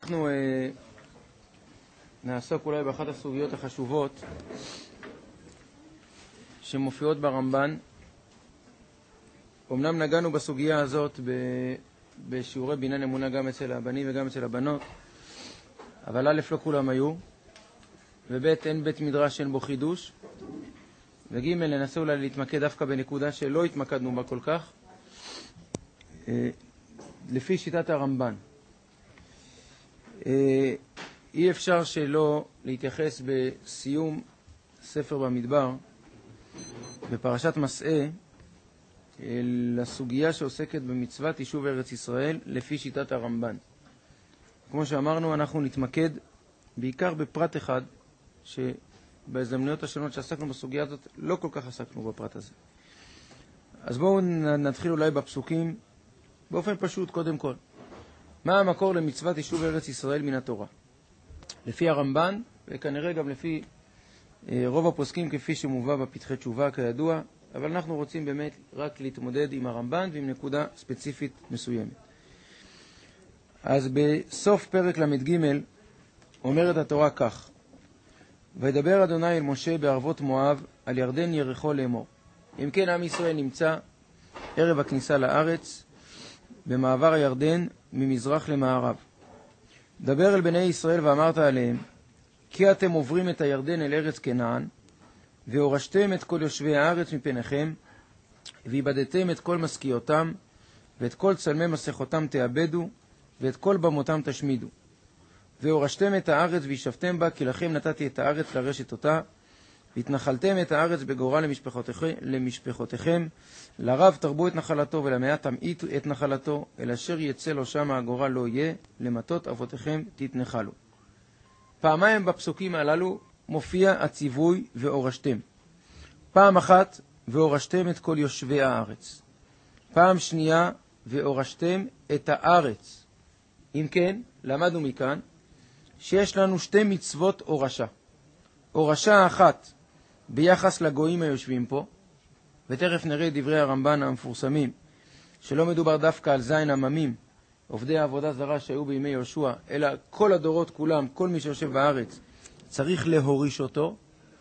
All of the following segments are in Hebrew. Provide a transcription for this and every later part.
אנחנו נעסוק אולי באחת הסוגיות החשובות שמופיעות ברמב"ן. אמנם נגענו בסוגיה הזאת בשיעורי בניין אמונה גם אצל הבנים וגם אצל הבנות, אבל א' לא כולם היו, וב' אין בית מדרש אין בו חידוש, וג' ננסה אולי להתמקד דווקא בנקודה שלא התמקדנו בה כל כך, לפי שיטת הרמב"ן. אי אפשר שלא להתייחס בסיום ספר במדבר, בפרשת מסעה, לסוגיה שעוסקת במצוות יישוב ארץ ישראל לפי שיטת הרמב"ן. כמו שאמרנו, אנחנו נתמקד בעיקר בפרט אחד, שבהזדמנויות השונות שעסקנו בסוגיה הזאת לא כל כך עסקנו בפרט הזה. אז בואו נתחיל אולי בפסוקים באופן פשוט קודם כל. מה המקור למצוות יישוב ארץ ישראל מן התורה? לפי הרמב"ן, וכנראה גם לפי רוב הפוסקים כפי שמובא בפתחי תשובה כידוע, אבל אנחנו רוצים באמת רק להתמודד עם הרמב"ן ועם נקודה ספציפית מסוימת. אז בסוף פרק למ"ג אומרת התורה כך: וידבר אדוני אל משה בערבות מואב על ירדן יריחו לאמור. אם כן, עם ישראל נמצא ערב הכניסה לארץ במעבר הירדן ממזרח למערב. דבר אל בני ישראל ואמרת עליהם, כי אתם עוברים את הירדן אל ארץ כנען, והורשתם את כל יושבי הארץ מפניכם, והיבדתם את כל משכיותם, ואת כל צלמי מסכותם תאבדו, ואת כל במותם תשמידו. והורשתם את הארץ וישבתם בה, כי לכם נתתי את הארץ לרשת אותה, והתנחלתם את הארץ בגורל למשפחותיכם, לרב תרבו את נחלתו ולמעט תמעיט את נחלתו, אל אשר יצא לו שם הגורל לא יהיה, למטות אבותיכם תתנחלו. פעמיים בפסוקים הללו מופיע הציווי והורשתם. פעם אחת והורשתם את כל יושבי הארץ. פעם שנייה והורשתם את הארץ. אם כן, למדנו מכאן שיש לנו שתי מצוות הורשה. הורשה אחת ביחס לגויים היושבים פה, ותכף נראה דברי הרמב"ן המפורסמים, שלא מדובר דווקא על זין עממים, עובדי העבודה זרה שהיו בימי יהושע, אלא כל הדורות כולם, כל מי שיושב בארץ, צריך להוריש אותו.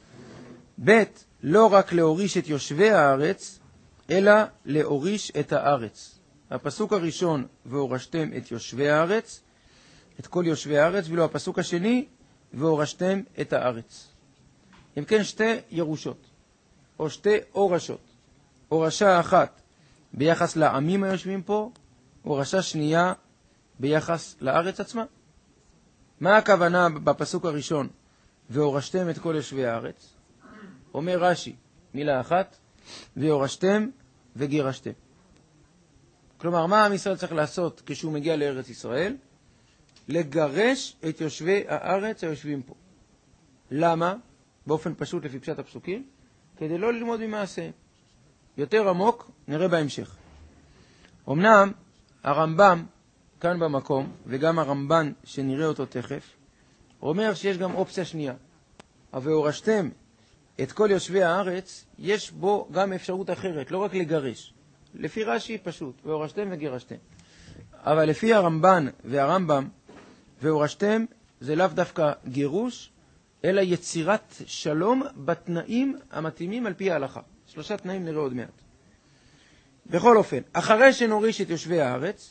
ב' לא רק להוריש את יושבי הארץ, אלא להוריש את הארץ. הפסוק הראשון, והורשתם את יושבי הארץ, את כל יושבי הארץ, ואילו הפסוק השני, והורשתם את הארץ. אם כן, שתי ירושות, או שתי הורשות. הורשה אחת ביחס לעמים היושבים פה, הורשה שנייה ביחס לארץ עצמה. מה הכוונה בפסוק הראשון, והורשתם את כל יושבי הארץ? אומר רש"י, מילה אחת, והורשתם וגירשתם. כלומר, מה עם ישראל צריך לעשות כשהוא מגיע לארץ ישראל? לגרש את יושבי הארץ היושבים פה. למה? באופן פשוט לפי פשט הפסוקים, כדי לא ללמוד ממעשיהם. יותר עמוק נראה בהמשך. אמנם הרמב"ם כאן במקום, וגם הרמב"ן שנראה אותו תכף, אומר שיש גם אופציה שנייה. והורשתם את כל יושבי הארץ, יש בו גם אפשרות אחרת, לא רק לגרש. לפי רש"י פשוט, והורשתם וגירשתם. אבל לפי הרמב"ן והרמב"ם, והורשתם זה לאו דווקא גירוש, אלא יצירת שלום בתנאים המתאימים על פי ההלכה. 3 תנאים נראה עוד מעט. בכל אופן, אחרי שנוריש את יושבי הארץ,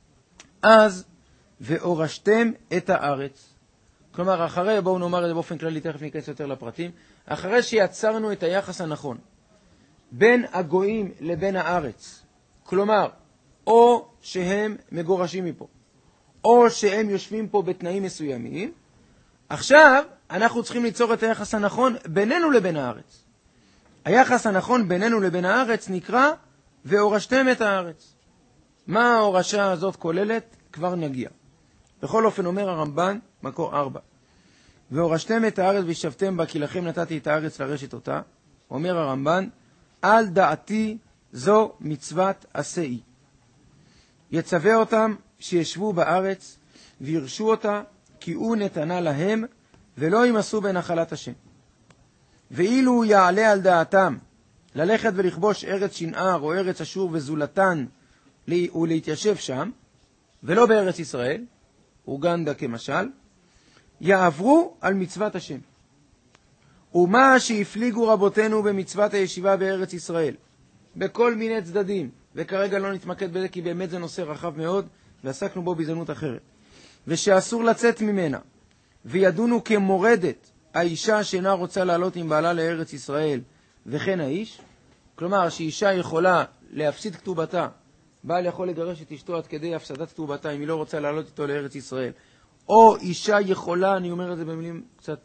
אז והורשתם את הארץ. כלומר, אחרי, בואו נאמר את זה באופן כללי, תכף ניכנס יותר לפרטים, אחרי שיצרנו את היחס הנכון בין הגויים לבין הארץ, כלומר, או שהם מגורשים מפה, או שהם יושבים פה בתנאים מסוימים, עכשיו אנחנו צריכים ליצור את היחס הנכון בינינו לבין הארץ. היחס הנכון בינינו לבין הארץ נקרא והורשתם את הארץ. מה ההורשה הזאת כוללת? כבר נגיע. בכל אופן אומר הרמב"ן, מקור 4. והורשתם את הארץ וישבתם בה, כי לכם נתתי את הארץ לרשת אותה. אומר הרמב"ן, על דעתי זו מצוות עשי. יצווה אותם שישבו בארץ וירשו אותה, כי הוא נתנה להם, ולא ימסו בנחלת השם. ואילו יעלה על דעתם ללכת ולכבוש ארץ שנער או ארץ אשור וזולתן ולהתיישב שם, ולא בארץ ישראל, אוגנדה כמשל, יעברו על מצוות השם. ומה שהפליגו רבותינו במצוות הישיבה בארץ ישראל, בכל מיני צדדים, וכרגע לא נתמקד בזה כי באמת זה נושא רחב מאוד, ועסקנו בו בהזדמנות אחרת, ושאסור לצאת ממנה, וידונו כמורדת האישה שאינה רוצה לעלות עם בעלה לארץ ישראל, וכן האיש, כלומר שאישה יכולה להפסיד כתובתה, בעל יכול לגרש את אשתו עד כדי הפסדת כתובתה אם היא לא רוצה לעלות איתו לארץ ישראל, או אישה יכולה, אני אומר את זה במילים קצת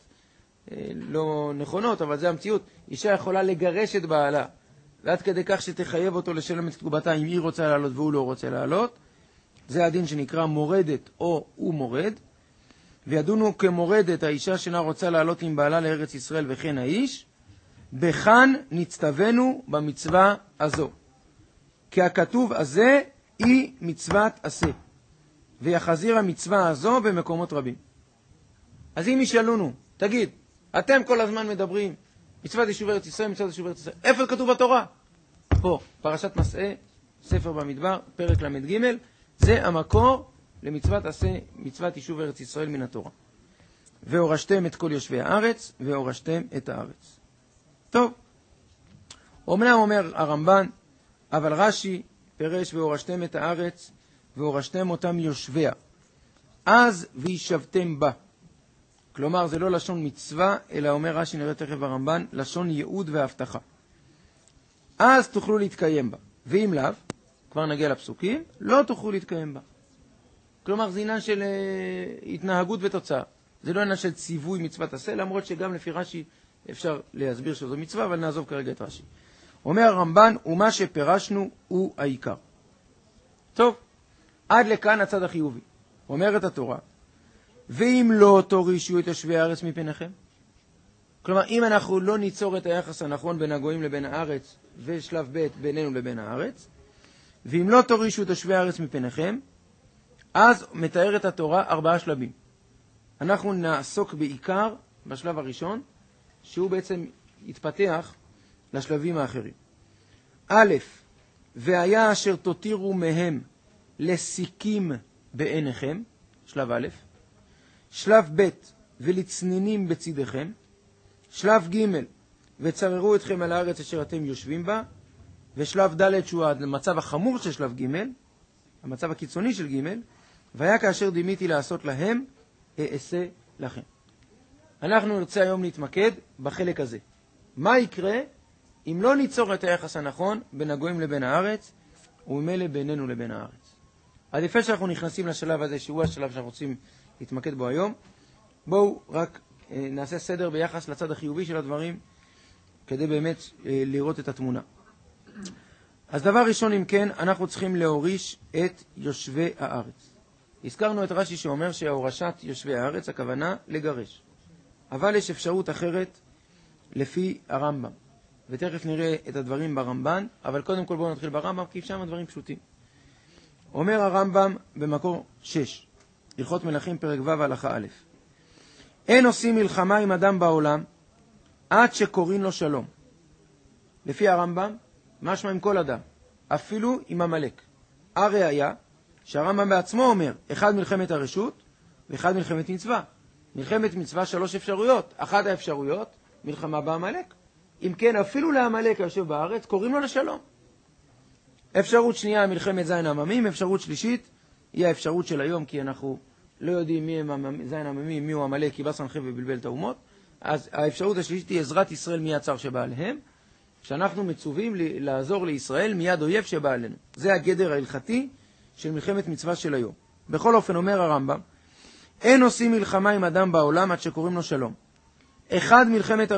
לא נכונות, אבל זה המציאות, אישה יכולה לגרש את בעלה, ועד כדי כך שתחייב אותו לשלם את כתובתה אם היא רוצה לעלות והוא לא רוצה לעלות. זה הדין שנקרא מורדת או הוא מורד. וידונו כמורדת האישה שאינה רוצה לעלות עם בעלה לארץ ישראל וכן האיש, בכאן נצטווינו במצווה הזו. כי הכתוב הזה היא מצוות עשה, ויחזיר המצווה הזו במקומות רבים. אז אם ישאלונו, תגיד, אתם כל הזמן מדברים, מצוות יישוב ארץ ישראל, מצוות יישוב ארץ ישראל, איפה כתוב בתורה? פה, פרשת מסעי, ספר במדבר, פרק למד ג', זה המקור למצוות עשה, מצוות יישוב ארץ ישראל מן התורה. והורשתם את כל יושבי הארץ, והורשתם את הארץ. טוב, אומנם אומר הרמב"ן, אבל רש"י פירש והורשתם את הארץ, והורשתם אותם יושביה. אז וישבתם בה. כלומר, זה לא לשון מצווה, אלא אומר רש"י, נראה תכף ברמב"ן, לשון ייעוד והבטחה. אז תוכלו להתקיים בה. ואם לאו, כבר נגיע לפסוקים, לא תוכלו להתקיים בה. כלומר, זה עניין של התנהגות ותוצאה. זה לא עניין של ציווי מצוות עשה, למרות שגם לפי רש"י אפשר להסביר שזו מצווה, אבל נעזוב כרגע את רש"י. אומר הרמב"ן, ומה שפירשנו הוא העיקר. טוב, עד לכאן הצד החיובי. אומרת התורה, ואם לא תורישו את יושבי הארץ מפניכם, כלומר, אם אנחנו לא ניצור את היחס הנכון בין הגויים לבין הארץ, ושלב ב' בינינו לבין הארץ, ואם לא תורישו את יושבי הארץ מפניכם, אז מתארת התורה 4 שלבים. אנחנו נעסוק בעיקר בשלב הראשון, שהוא בעצם יתפתח לשלבים האחרים. א', והיה אשר תותירו מהם לסיכים בעיניכם, שלב א', שלב ב', ולצנינים בצדכם, שלב ג', וצררו אתכם על הארץ אשר אתם יושבים בה, ושלב ד' שהוא המצב החמור של שלב ג', המצב הקיצוני של ג', והיה כאשר דימיתי לעשות להם, אעשה לכם. אנחנו נרצה היום להתמקד בחלק הזה. מה יקרה אם לא ניצור את היחס הנכון בין הגויים לבין הארץ, וממילא בינינו לבין הארץ? אז לפני שאנחנו נכנסים לשלב הזה, שהוא השלב שאנחנו רוצים להתמקד בו היום, בואו רק נעשה סדר ביחס לצד החיובי של הדברים, כדי באמת לראות את התמונה. אז דבר ראשון, אם כן, אנחנו צריכים להוריש את יושבי הארץ. הזכרנו את רש"י שאומר שההורשת יושבי הארץ, הכוונה לגרש. אבל יש אפשרות אחרת לפי הרמב"ם. ותכף נראה את הדברים ברמב"ן, אבל קודם כל בואו נתחיל ברמב"ם, כי שם הדברים פשוטים. אומר הרמב"ם במקור 6, הלכות מלכים פרק ו' הלכה א', אין עושים מלחמה עם אדם בעולם עד שקוראים לו שלום. לפי הרמב"ם, משמע עם כל אדם, אפילו עם עמלק. הראיה שהרמב"ם בעצמו אומר, אחד מלחמת הרשות ואחד מלחמת מצווה. מלחמת מצווה 3 אפשרויות. אחת האפשרויות, מלחמה בעמלק. אם כן, אפילו לעמלק היושב בארץ, קוראים לו לשלום. אפשרות שנייה, מלחמת זין עממים. אפשרות שלישית, היא האפשרות של היום, כי אנחנו לא יודעים מי הם זין עממים, מי הוא עמלק, כי בא סנחריב ובלבל את האומות. אז האפשרות השלישית היא עזרת ישראל מיד צר שבא עליהם, שאנחנו מצווים לעזור לישראל מיד אויב שבא עלינו. זה הגדר ההלכתי של מלחמת מצווה של היום. בכל אופן, אומר הרמב"ם, אין עושים מלחמה עם אדם בעולם עד שקוראים לו שלום. אחד, מלחמת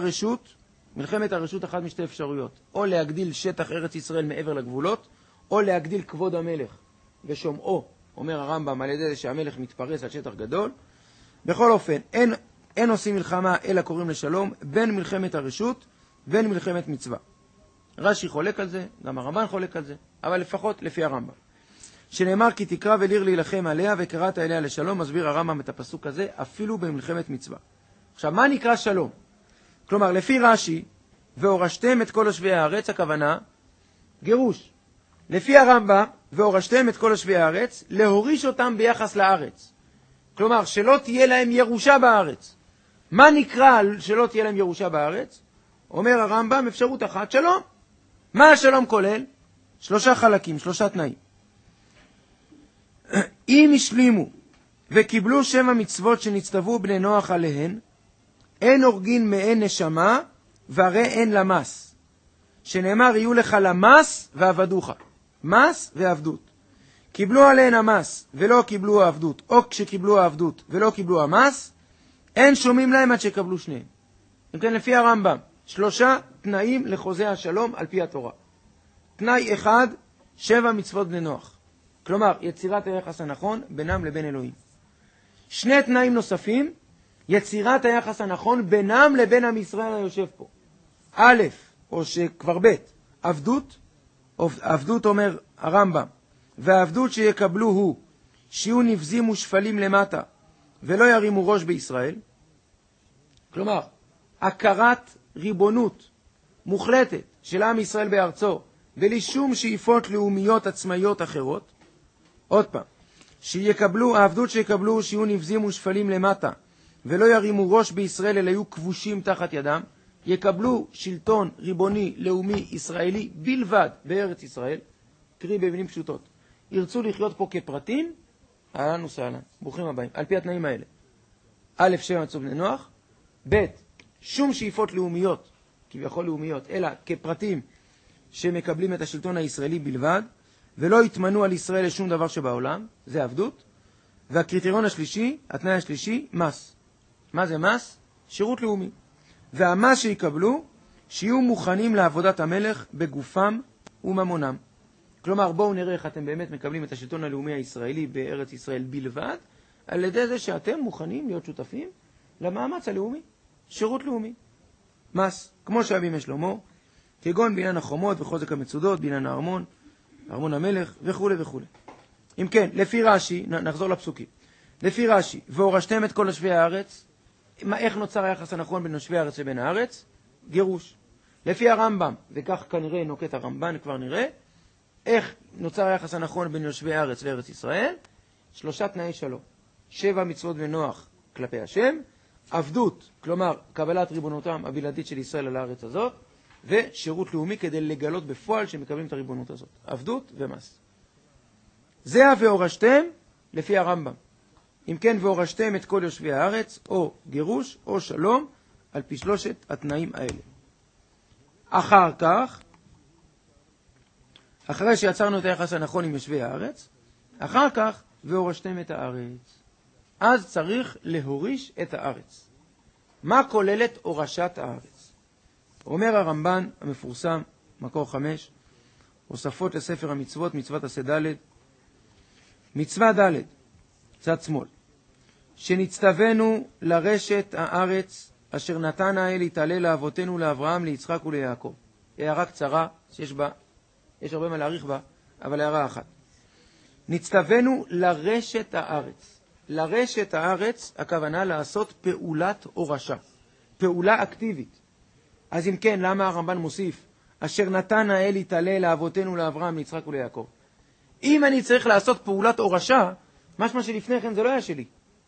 הרשות אחת משתי אפשרויות, או להגדיל שטח ארץ ישראל מעבר לגבולות, או להגדיל כבוד המלך ושומעו, אומר הרמב"ם, על ידי זה שהמלך מתפרס על שטח גדול. בכל אופן, אין עושים מלחמה אלא קוראים לשלום, בין מלחמת הרשות בין מלחמת מצווה. רש"י חולק על זה, גם הרמב"ן חולק על זה, אבל לפחות לפי הרמב"ם. שנאמר כי תקרא וליר להילחם עליה וקראת אליה לשלום, מסביר הרמב"ם את הפסוק הזה, אפילו במלחמת מצווה. עכשיו, מה נקרא שלום? כלומר, לפי רש"י, והורשתם את כל יושבי הארץ, הכוונה, גירוש. לפי הרמב"ם, והורשתם את כל יושבי הארץ, להוריש אותם ביחס לארץ. כלומר, שלא תהיה להם ירושה בארץ. מה נקרא שלא תהיה להם ירושה בארץ? אומר הרמב"ם, אפשרות אחת, שלום. מה השלום כולל? 3 חלקים, 3 תנאים. אם השלימו וקיבלו 7 מצוות שנצטוו בני נוח עליהן, אין הורגין מהן נשמה, והרי אין למס. שנאמר, יהיו לך למס ועבדוך. מס ועבדות. קיבלו עליהן המס ולא קיבלו העבדות, או כשקיבלו העבדות ולא קיבלו המס, אין שומעים להם עד שקבלו שניהם. אם כן, לפי הרמב"ם, 3 תנאים לחוזה השלום על פי התורה. תנאי אחד, 7 מצוות בני נוח. כלומר, יצירת היחס הנכון בינם לבין אלוהים. 2 תנאים נוספים, יצירת היחס הנכון בינם לבין עם ישראל היושב פה. א', או שכבר ב', עבדות, עבדות אומר הרמב"ם, והעבדות שיקבלו הוא, שיהיו נבזים ושפלים למטה, ולא ירימו ראש בישראל. כלומר, הכרת ריבונות מוחלטת של עם ישראל בארצו, בלי שום שאיפות לאומיות עצמאיות אחרות. עוד פעם, שיקבלו, העבדות שיקבלו, שיהיו נבזים ושפלים למטה, ולא ירימו ראש בישראל, אלא יהיו כבושים תחת ידם, יקבלו שלטון ריבוני לאומי ישראלי בלבד בארץ ישראל, קרי במילים פשוטות. ירצו לחיות פה כפרטים, אהלן וסהלן, ברוכים הבאים, על פי התנאים האלה. א', 7 מצוות בני נוח, ב', שום שאיפות לאומיות, כביכול לאומיות, אלא כפרטים שמקבלים את השלטון הישראלי בלבד, ולא יתמנו על ישראל לשום דבר שבעולם, זה עבדות. והקריטריון השלישי, התנאי השלישי, מס. מה זה מס? שירות לאומי. והמס שיקבלו, שיהיו מוכנים לעבודת המלך בגופם וממונם. כלומר, בואו נראה איך אתם באמת מקבלים את השלטון הלאומי הישראלי בארץ ישראל בלבד, על ידי זה שאתם מוכנים להיות שותפים למאמץ הלאומי, שירות לאומי. מס, כמו שהיה בימי שלמה, כגון בעניין החומות וחוזק המצודות, בעניין הארמון, ארמון המלך וכו' וכו'. אם כן, לפי רש"י, נחזור לפסוקים. לפי רש"י, והורשתם את כל יושבי הארץ, איך נוצר היחס הנכון בין יושבי הארץ ובין הארץ? גירוש. לפי הרמב"ם, וכך כנראה נוקט הרמב"ן, כבר נראה, איך נוצר היחס הנכון בין יושבי הארץ וארץ ישראל? 3 תנאי שלום. 7 מצוות בני נוח כלפי השם, עבדות, כלומר קבלת ריבונותם הבלעדית של ישראל על הארץ הזאת, ושירות לאומי כדי לגלות בפועל שמקבלים את הריבונות הזאת. עבדות ומס. זה והורשתם לפי הרמב"ם. אם כן, והורשתם את כל יושבי הארץ, או גירוש או שלום, על פי 3 התנאים האלה. אחר כך, אחרי שיצרנו את היחס הנכון עם יושבי הארץ, אחר כך, והורשתם את הארץ. אז צריך להוריש את הארץ. מה כוללת הורשת הארץ? אומר הרמב"ן המפורסם, מקור 5, הוספות לספר המצוות, מצוות עשה ד', מצווה ד', צד שמאל, שנצטווינו לרשת הארץ אשר נתן האל יתעלה לאבותינו לאברהם, ליצחק וליעקב. הערה קצרה שיש בה, יש הרבה מה להאריך בה, אבל הערה אחת. נצטווינו לרשת הארץ. לרשת הארץ, הכוונה לעשות פעולת הורשה, פעולה אקטיבית. אז אם כן, למה הרמב"ן מוסיף, אשר נתן האל יתעלה לאבותינו לאברהם, ליצחק וליעקב? אם אני צריך לעשות פעולת הורשה, משמע שלפני כן זה לא היה שלי.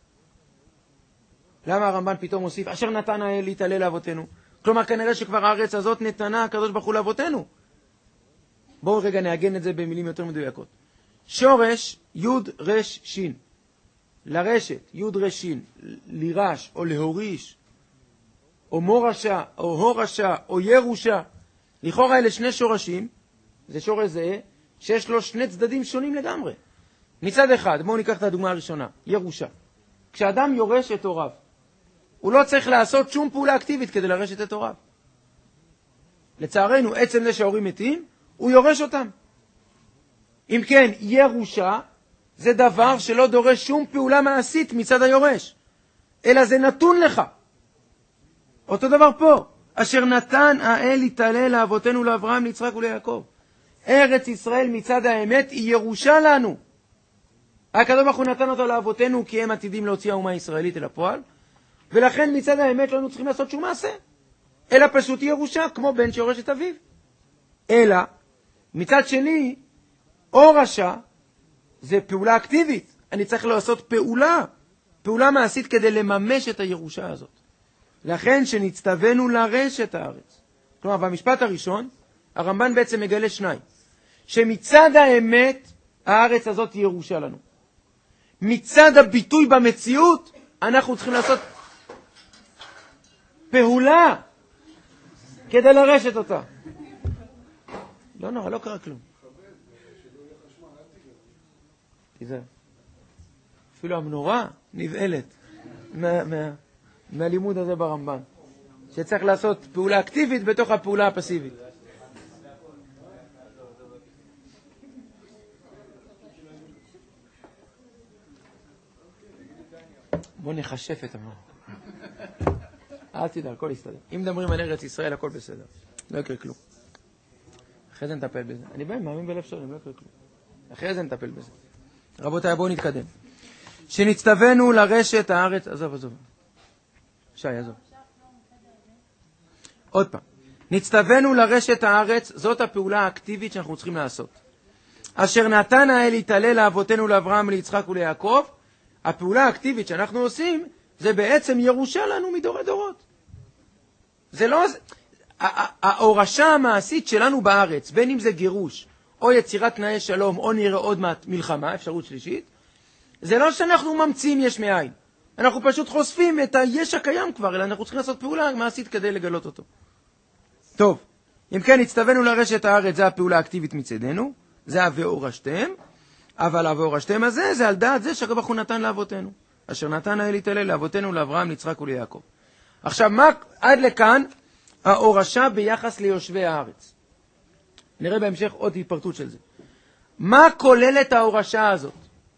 למה הרמב"ן פתאום מוסיף, אשר נתן האל יתעלה לאבותינו? כלומר, כנראה שכבר הארץ הזאת נתנה הקדוש ברוך הוא לאבותינו. בואו רגע נעגן את זה במילים יותר מדויקות. שורש י' רש שין. לרשת י' רש שין, לירש או להוריש, או מורשה, או הורשה, או ירושה. לכאורה אלה 2 שורשים, זה שורש זהה, שיש לו 2 צדדים שונים לגמרי. מצד אחד, בואו ניקח את הדוגמה הראשונה, ירושה. כשאדם יורש את הוריו, הוא לא צריך לעשות שום פעולה אקטיבית כדי לרשת את הוריו. לצערנו, עצם זה שההורים מתים, הוא יורש אותם. אם כן, ירושה זה דבר שלא דורש שום פעולה מעשית מצד היורש, אלא זה נתון לך. אותו דבר פה, אשר נתן האל יתעלה לאבותינו לאברהם, ליצחק וליעקב. ארץ ישראל מצד האמת היא ירושה לנו. הקדוש ברוך הוא נתן אותו לאבותינו כי הם עתידים להוציא האומה הישראלית אל הפועל, ולכן מצד האמת לא צריכים לעשות שום מעשה, אלא פשוט ירושה, כמו בן שיורש את אביו. אלא, מצד שני, הורשה זה פעולה אקטיבית. אני צריך לעשות פעולה פעולה מעשית כדי לממש את הירושה הזאת. לכן שנצטווינו לרש את הארץ. כלומר, במשפט הראשון, הרמב"ן בעצם מגלה שניים. שמצד האמת, הארץ הזאת היא ירושה לנו. מצד הביטוי במציאות, אנחנו צריכים לעשות פעולה כדי לרשת אותה. לא נורא, לא קרה כלום. תיזהר. אפילו המנורה נבעלת מהלימוד הזה ברמב"ן. שצריך לעשות פעולה אקטיבית בתוך הפעולה הפסיבית. בוא נחשף את המנורה. אל תדע, הכל יסתדר. אם מדברים על ארץ ישראל, הכל בסדר. לא יקרה כלום. אחרי זה נטפל בזה. אני מאמין בלב שלם, לא יקרה כלום. אחרי זה נטפל בזה. רבותיי, בואו נתקדם. שנצטווינו לרשת הארץ, עזוב. שי, עזוב. עוד פעם. נצטווינו לרשת הארץ, זאת הפעולה האקטיבית שאנחנו צריכים לעשות. אשר נתן האל יתעלה לאבותינו לאברהם, ליצחק וליעקב, הפעולה האקטיבית שאנחנו עושים, זה בעצם ירושה לנו מדורי דורות. זה לא... ההורשה המעשית שלנו בארץ, בין אם זה גירוש, או יצירת תנאי שלום, או נראה עוד מעט מלחמה, אפשרות שלישית, זה לא שאנחנו ממציאים יש מאין. אנחנו פשוט חושפים את היש הקיים כבר, אלא אנחנו צריכים לעשות פעולה מעשית כדי לגלות אותו. טוב, אם כן, הצטווינו לרשת הארץ, זה הפעולה האקטיבית מצדנו, זה והורשתם, אבל והורשתם הזה, זה על דעת זה שהקדוש ברוך הוא נתן לאבותינו, אשר נתן האל יתעלה לאבותינו, לאברהם, ליצחק וליעקב. עכשיו, מה עד לכאן ההורשה ביחס ליושבי הארץ? נראה בהמשך עוד התפרטות של זה. מה כוללת ההורשה הזאת?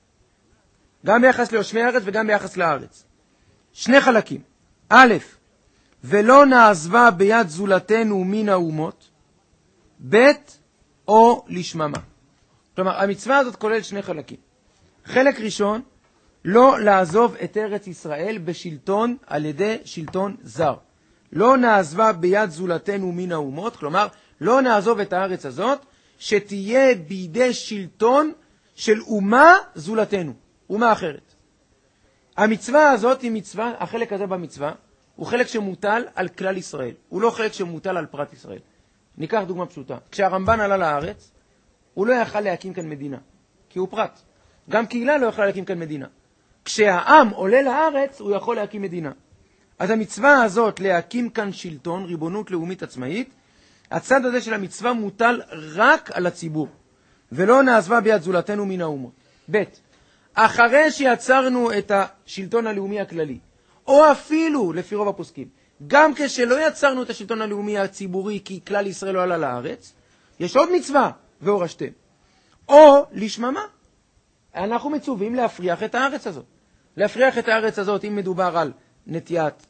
גם ביחס ליושבי הארץ וגם ביחס לארץ. שני חלקים. א', ולא נעזבה ביד זולתנו מן האומות, ב', או לשממה. כלומר, המצווה הזאת כוללת שני חלקים. חלק ראשון, לא לעזוב את ארץ ישראל בשלטון על ידי שלטון זר. לא נעזבה ביד זולתנו מן האומות, כלומר, לא נעזוב את הארץ הזאת, שתהיה בידי שלטון של אומה זולתנו, אומה אחרת. המצווה הזאת היא מצווה, החלק הזה במצווה, הוא חלק שמוטל על כלל ישראל, הוא לא חלק שמוטל על פרט ישראל. ניקח דוגמה פשוטה. כשהרמב"ן עלה לארץ, הוא לא יכל להקים כאן מדינה, כי הוא פרט. גם קהילה לא יכולה להקים כאן מדינה. כשהעם עולה לארץ, הוא יכול להקים מדינה. אז המצווה הזאת להקים כאן שלטון, ריבונות לאומית עצמאית, הצד הזה של המצווה מוטל רק על הציבור, ולא נעזבה ביד זולתנו מן האומות. ב', אחרי שיצרנו את השלטון הלאומי הכללי, או אפילו, לפי רוב הפוסקים, גם כשלא יצרנו את השלטון הלאומי הציבורי, כי כלל ישראל לא עלה לארץ, יש עוד מצווה, והורשתם. או לשממה. אנחנו מצווים להפריח את הארץ הזאת. להפריח את הארץ הזאת, אם מדובר על נטיית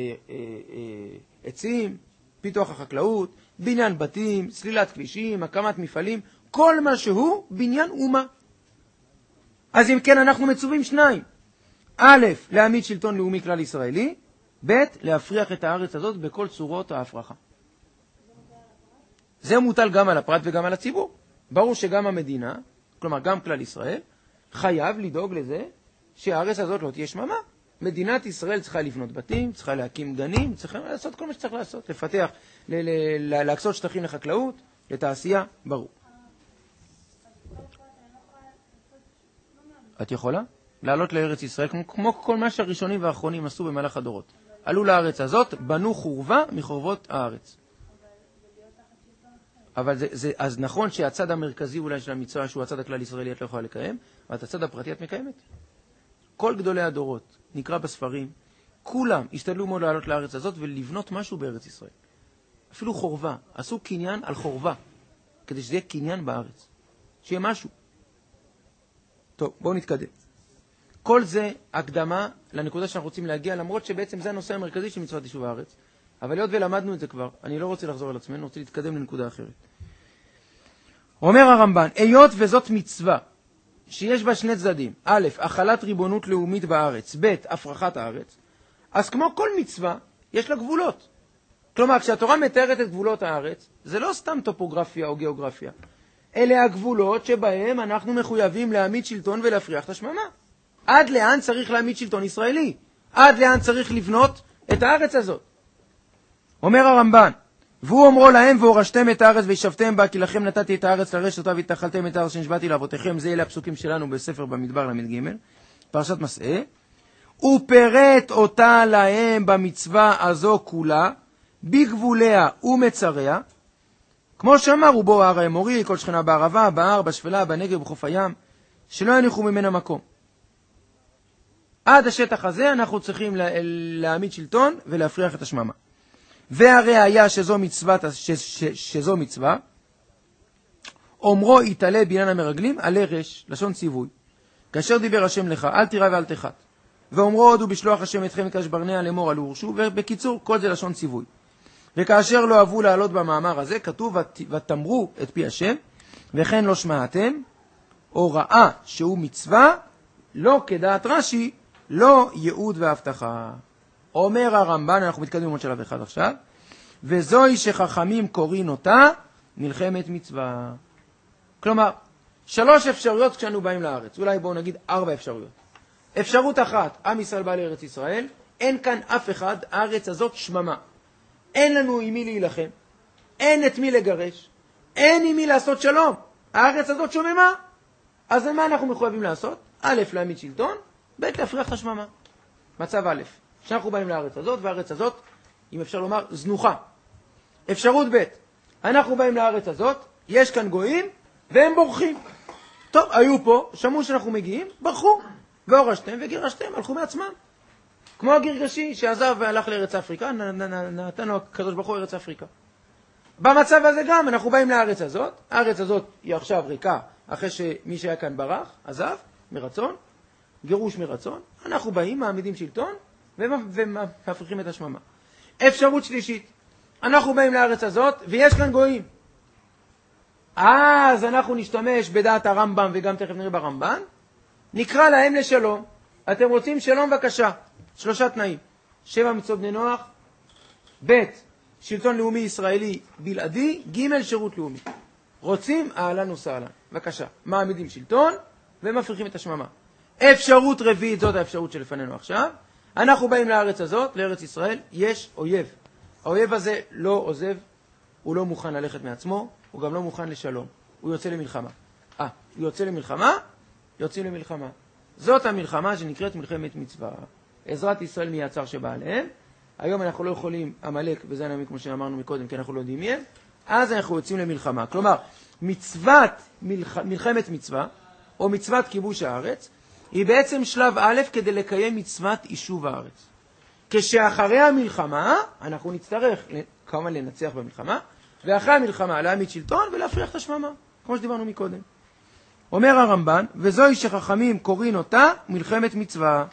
עצים, פיתוח החקלאות, בניין בתים, סלילת כבישים, הקמת מפעלים, כל מה שהוא בניין אומה. אז אם כן, אנחנו מצווים שניים. א', להעמיד שלטון לאומי כלל ישראלי, ב', להפריח את הארץ הזאת בכל צורות ההפרחה. זה מוטל גם על הפרט וגם על הציבור. ברור שגם המדינה, כלומר גם כלל ישראל, חייב לדאוג לזה שהארץ הזאת לא תהיה שממה. מדינת ישראל צריכה לבנות בתים, צריכה להקים גנים, צריכה לעשות כל מה שצריך לעשות, לפתח, להקצות שטחים לחקלאות, לתעשייה, ברור. את יכולה לעלות לארץ ישראל, כמו כל מה שהראשונים והאחרונים עשו במהלך הדורות. עלו לארץ הזאת, בנו חורבה מחורבות הארץ. אבל אז נכון שהצד המרכזי אולי של המצווה, שהוא הצד הכלל ישראלי, את לא יכולה לקיים, אבל את הצד הפרטי את מקיימת. כל גדולי הדורות, נקרא בספרים, כולם השתדלו מאוד לעלות לארץ הזאת ולבנות משהו בארץ ישראל. אפילו חורבה, עשו קניין על חורבה, כדי שזה יהיה קניין בארץ. שיהיה משהו. טוב, בואו נתקדם. כל זה הקדמה לנקודה שאנחנו רוצים להגיע, למרות שבעצם זה הנושא המרכזי של מצוות יישוב הארץ. אבל היות ולמדנו את זה כבר, אני לא רוצה לחזור על עצמנו, אני רוצה להתקדם לנקודה אחרת. אומר הרמב"ן, היות וזאת מצווה, שיש בה שני צדדים, א', החלת ריבונות לאומית בארץ, ב', הפרחת הארץ, אז כמו כל מצווה, יש לה גבולות. כלומר, כשהתורה מתארת את גבולות הארץ, זה לא סתם טופוגרפיה או גיאוגרפיה. אלה הגבולות שבהם אנחנו מחויבים להעמיד שלטון ולהפריח את השממה. עד לאן צריך להעמיד שלטון ישראלי? עד לאן צריך לבנות את הארץ הזאת? אומר הרמב"ן, והוא אומרו להם, והורשתם את הארץ וישבתם בה, כי לכם נתתי את הארץ לרשת אותה והתנחלתם את הארץ שנשבעתי לאבותיכם. זה אלה הפסוקים שלנו בספר במדבר למ"ג, פרשת מסעה. הוא פירט אותה להם במצווה הזו כולה, בגבוליה ומצריה, כמו שאמר, ובו ההר האמורי, כל שכנה בערבה, בהר, בשפלה, בנגב, בחוף הים, שלא יניחו ממנה מקום. עד השטח הזה אנחנו צריכים להעמיד שלטון ולהפריח את השממה. והראיה שזו מצווה, אומרו יתעלה בעניין המרגלים, עלי רש, לשון ציווי. כאשר דיבר השם לך, אל תירא ואל תחת. ואומרו עוד ובשלוח השם אתכם מקדש ברנע לאמור על הורשו, ובקיצור, כל זה לשון ציווי. וכאשר לא אהבו לעלות במאמר הזה, כתוב ותמרו את פי השם, וכן לא שמעתם, הוראה שהוא מצווה, לא כדעת רש"י, לא ייעוד והבטחה. אומר הרמב"ן, אנחנו מתקדמים עוד שלב אחד עכשיו, וזוהי שחכמים קוראים אותה מלחמת מצווה. כלומר, 3 אפשרויות כשאנו באים לארץ. אולי בואו נגיד 4 אפשרויות. אפשרות אחת, עם ישראל בא לארץ ישראל, אין כאן אף אחד, הארץ הזאת שממה. אין לנו עם מי להילחם, אין את מי לגרש, אין עם מי לעשות שלום. הארץ הזאת שוממה. אז מה אנחנו מחויבים לעשות? א', להעמיד שלטון, ב', להפריח את השממה. מצב א', שאנחנו באים לארץ הזאת, והארץ הזאת, אם אפשר לומר, זנוחה. אפשרות ב', אנחנו באים לארץ הזאת, יש כאן גויים, והם בורחים. טוב, היו פה, שמעו שאנחנו מגיעים, ברחו, והורשתם וגירשתם, הלכו מעצמם. כמו הגרגשי שעזב והלך לארץ אפריקה, נתן לו הקדוש ברוך הוא ארץ אפריקה. במצב הזה גם, אנחנו באים לארץ הזאת, הארץ הזאת היא עכשיו ריקה, אחרי שמי שהיה כאן ברח, עזב, מרצון, גירוש מרצון, אנחנו באים, מעמידים שלטון, ומפריחים את השממה. אפשרות שלישית, אנחנו באים לארץ הזאת, ויש כאן גויים. אז אנחנו נשתמש בדעת הרמב"ם, וגם תכף נראה ברמב"ן, נקרא להם לשלום. אתם רוצים שלום בבקשה. 3 תנאים. 7 מצוות בני נוח, ב' שלטון לאומי ישראלי בלעדי, ג' שירות לאומי. רוצים? אהלן וסהלן. בבקשה. מעמידים שלטון ומפריחים את השממה. אפשרות רביעית, זאת האפשרות שלפנינו עכשיו. אנחנו באים לארץ הזאת, לארץ ישראל, יש אויב. האויב הזה לא עוזב, הוא לא מוכן ללכת מעצמו, הוא גם לא מוכן לשלום. הוא יוצא למלחמה. הוא יוצא למלחמה, יוצאים למלחמה. זאת המלחמה שנקראת מלחמת מצווה. עזרת ישראל מי הצר שבא עליהם. היום אנחנו לא יכולים עמלק וזה נעמי כמו שאמרנו מקודם, כי אנחנו לא יודעים מי הם. אז אנחנו יוצאים למלחמה. כלומר, מלחמת מצווה, או מצוות כיבוש הארץ, היא בעצם שלב א' כדי לקיים מצוות יישוב הארץ. כשאחרי המלחמה, אנחנו נצטרך כמובן לנצח במלחמה, ואחרי המלחמה להעמיד שלטון ולהפריח את השממה, כמו שדיברנו מקודם. אומר הרמב"ן, וזוהי שחכמים קוראים אותה מלחמת מצווה.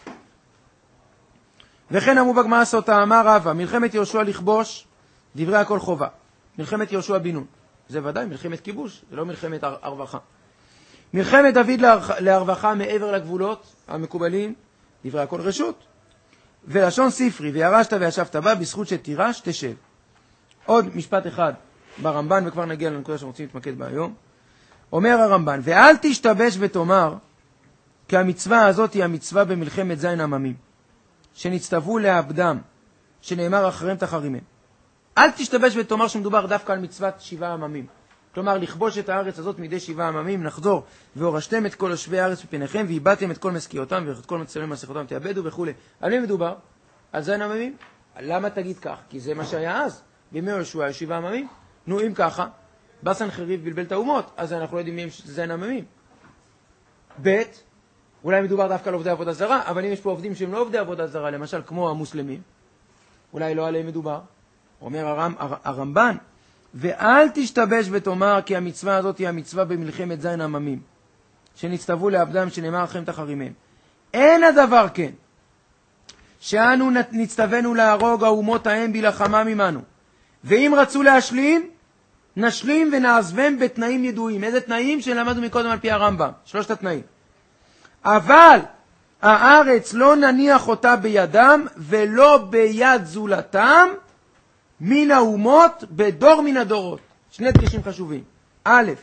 וכן אמרו בגמרא סוטה, אמר רבא, מלחמת יהושע לכבוש, דברי הכל חובה. מלחמת יהושע בן נון, זה ודאי מלחמת כיבוש, זה לא מלחמת הרווחה. מלחמת דוד להרווחה מעבר לגבולות המקובלים, דברי הכל רשות. ולשון ספרי, וירשת וישבת בה, בזכות שתירש תשב. עוד משפט אחד ברמב"ן, וכבר נגיע לנקודה שרוצים להתמקד בה היום. אומר הרמב"ן, ואל תשתבש ותאמר, כי המצווה הזאת היא המצווה במלחמת זין עממים, שנצטוו לעבדם, שנאמר אחריהם תחרימם. אל תשתבש ותאמר שמדובר דווקא על מצוות 7 עממים. כלומר, לכבוש את הארץ הזאת מדי 7 עממים, נחזור, והורשתם את כל יושבי הארץ מפניכם, ואיבדתם את כל מסקיותם, ואת כל מצלמי מסכותם תאבדו וכו'. על מי מדובר? על זין עממים? למה תגיד כך? כי זה מה שהיה אז. בימי יהושע היו 7 עממים. נו, אם ככה, בא סנחריב בלבל את האומות, אז אנחנו לא יודעים מי הם זין עממים. ב' אולי מדובר דווקא על עובדי עבודה זרה, אבל אם יש פה עובדים שהם לא עובדי עבודה זרה, למשל כמו המוסלמים, אולי לא עליהם מדובר. אומר הרמב"ן, ואל תשתבש ותאמר כי המצווה הזאת היא המצווה במלחמת זין עממים, שנצטוו לעבדם שנאמר אחריהם תחרימם. אין הדבר כן, שאנו נצטווינו להרוג האומות ההם בלחמה ממנו, ואם רצו להשלים, נשלים ונעזבם בתנאים ידועים. איזה תנאים שלמדנו מקודם על פי הרמב"ם? 3 התנאים. אבל הארץ לא נניח אותה בידם ולא ביד זולתם מן האומות בדור מן הדורות. 2 דגשים חשובים. א',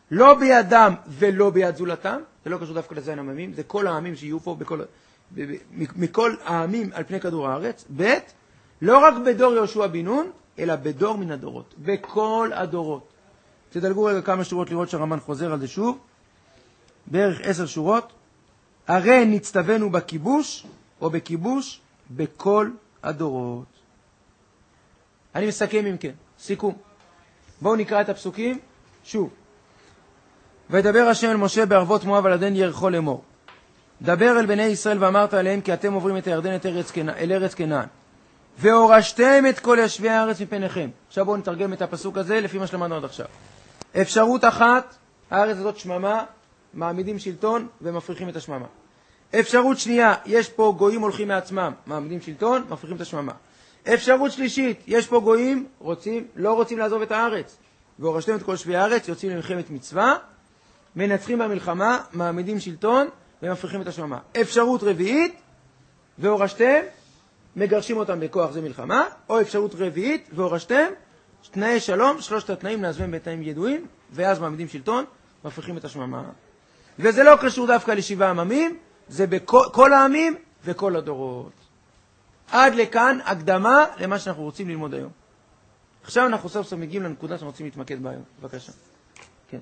לא בידם ולא ביד זולתם, זה לא קשור דווקא לזין עממים, זה כל העמים שיהיו פה מכל העמים על פני כדור הארץ. ב' לא רק בדור יהושע בן נון, אלא בדור מן הדורות, בכל הדורות. תדלגו רגע כמה שורות לראות שהרמב"ן חוזר על זה שוב, בערך 10 שורות. הרי נצטווינו בכיבוש או בכיבוש בכל הדורות. אני מסכם אם כן, סיכום. בואו נקרא את הפסוקים שוב. וידבר השם אל משה בערבות מואב על עדן יריחו לאמור. דבר אל בני ישראל ואמרת עליהם כי אתם עוברים את הירדן אל ארץ כנען. והורשתם את כל יושבי הארץ מפניכם. עכשיו בואו נתרגם את הפסוק הזה לפי מה שלמדנו עד עכשיו. אפשרות אחת, הארץ הזאת שממה, מעמידים שלטון ומפריחים את השממה. אפשרות שנייה, יש פה גויים הולכים מעצמם, מעמידים שלטון, מפריחים את השממה. אפשרות שלישית, יש פה גויים לא רוצים לעזוב את הארץ. והורשתם את כל יושבי הארץ, יוצאים למלחמת מצווה, מנצחים במלחמה, מעמידים שלטון ומפריחים את השממה. אפשרות רביעית, והורשתם, מגרשים אותם בכוח, זה מלחמה. או אפשרות רביעית, והורשתם, תנאי שלום, 3 התנאים נעזבם בתנאים ידועים, ואז מעמידים שלטון, מפריחים את השממה. וזה לא קשור דווקא ל7 עממים, זה בכל העמים וכל הדורות. עד לכאן הקדמה למה שאנחנו רוצים ללמוד היום. עכשיו אנחנו סוף סוף מגיעים לנקודה שאנחנו רוצים להתמקד בה היום. בבקשה. כן.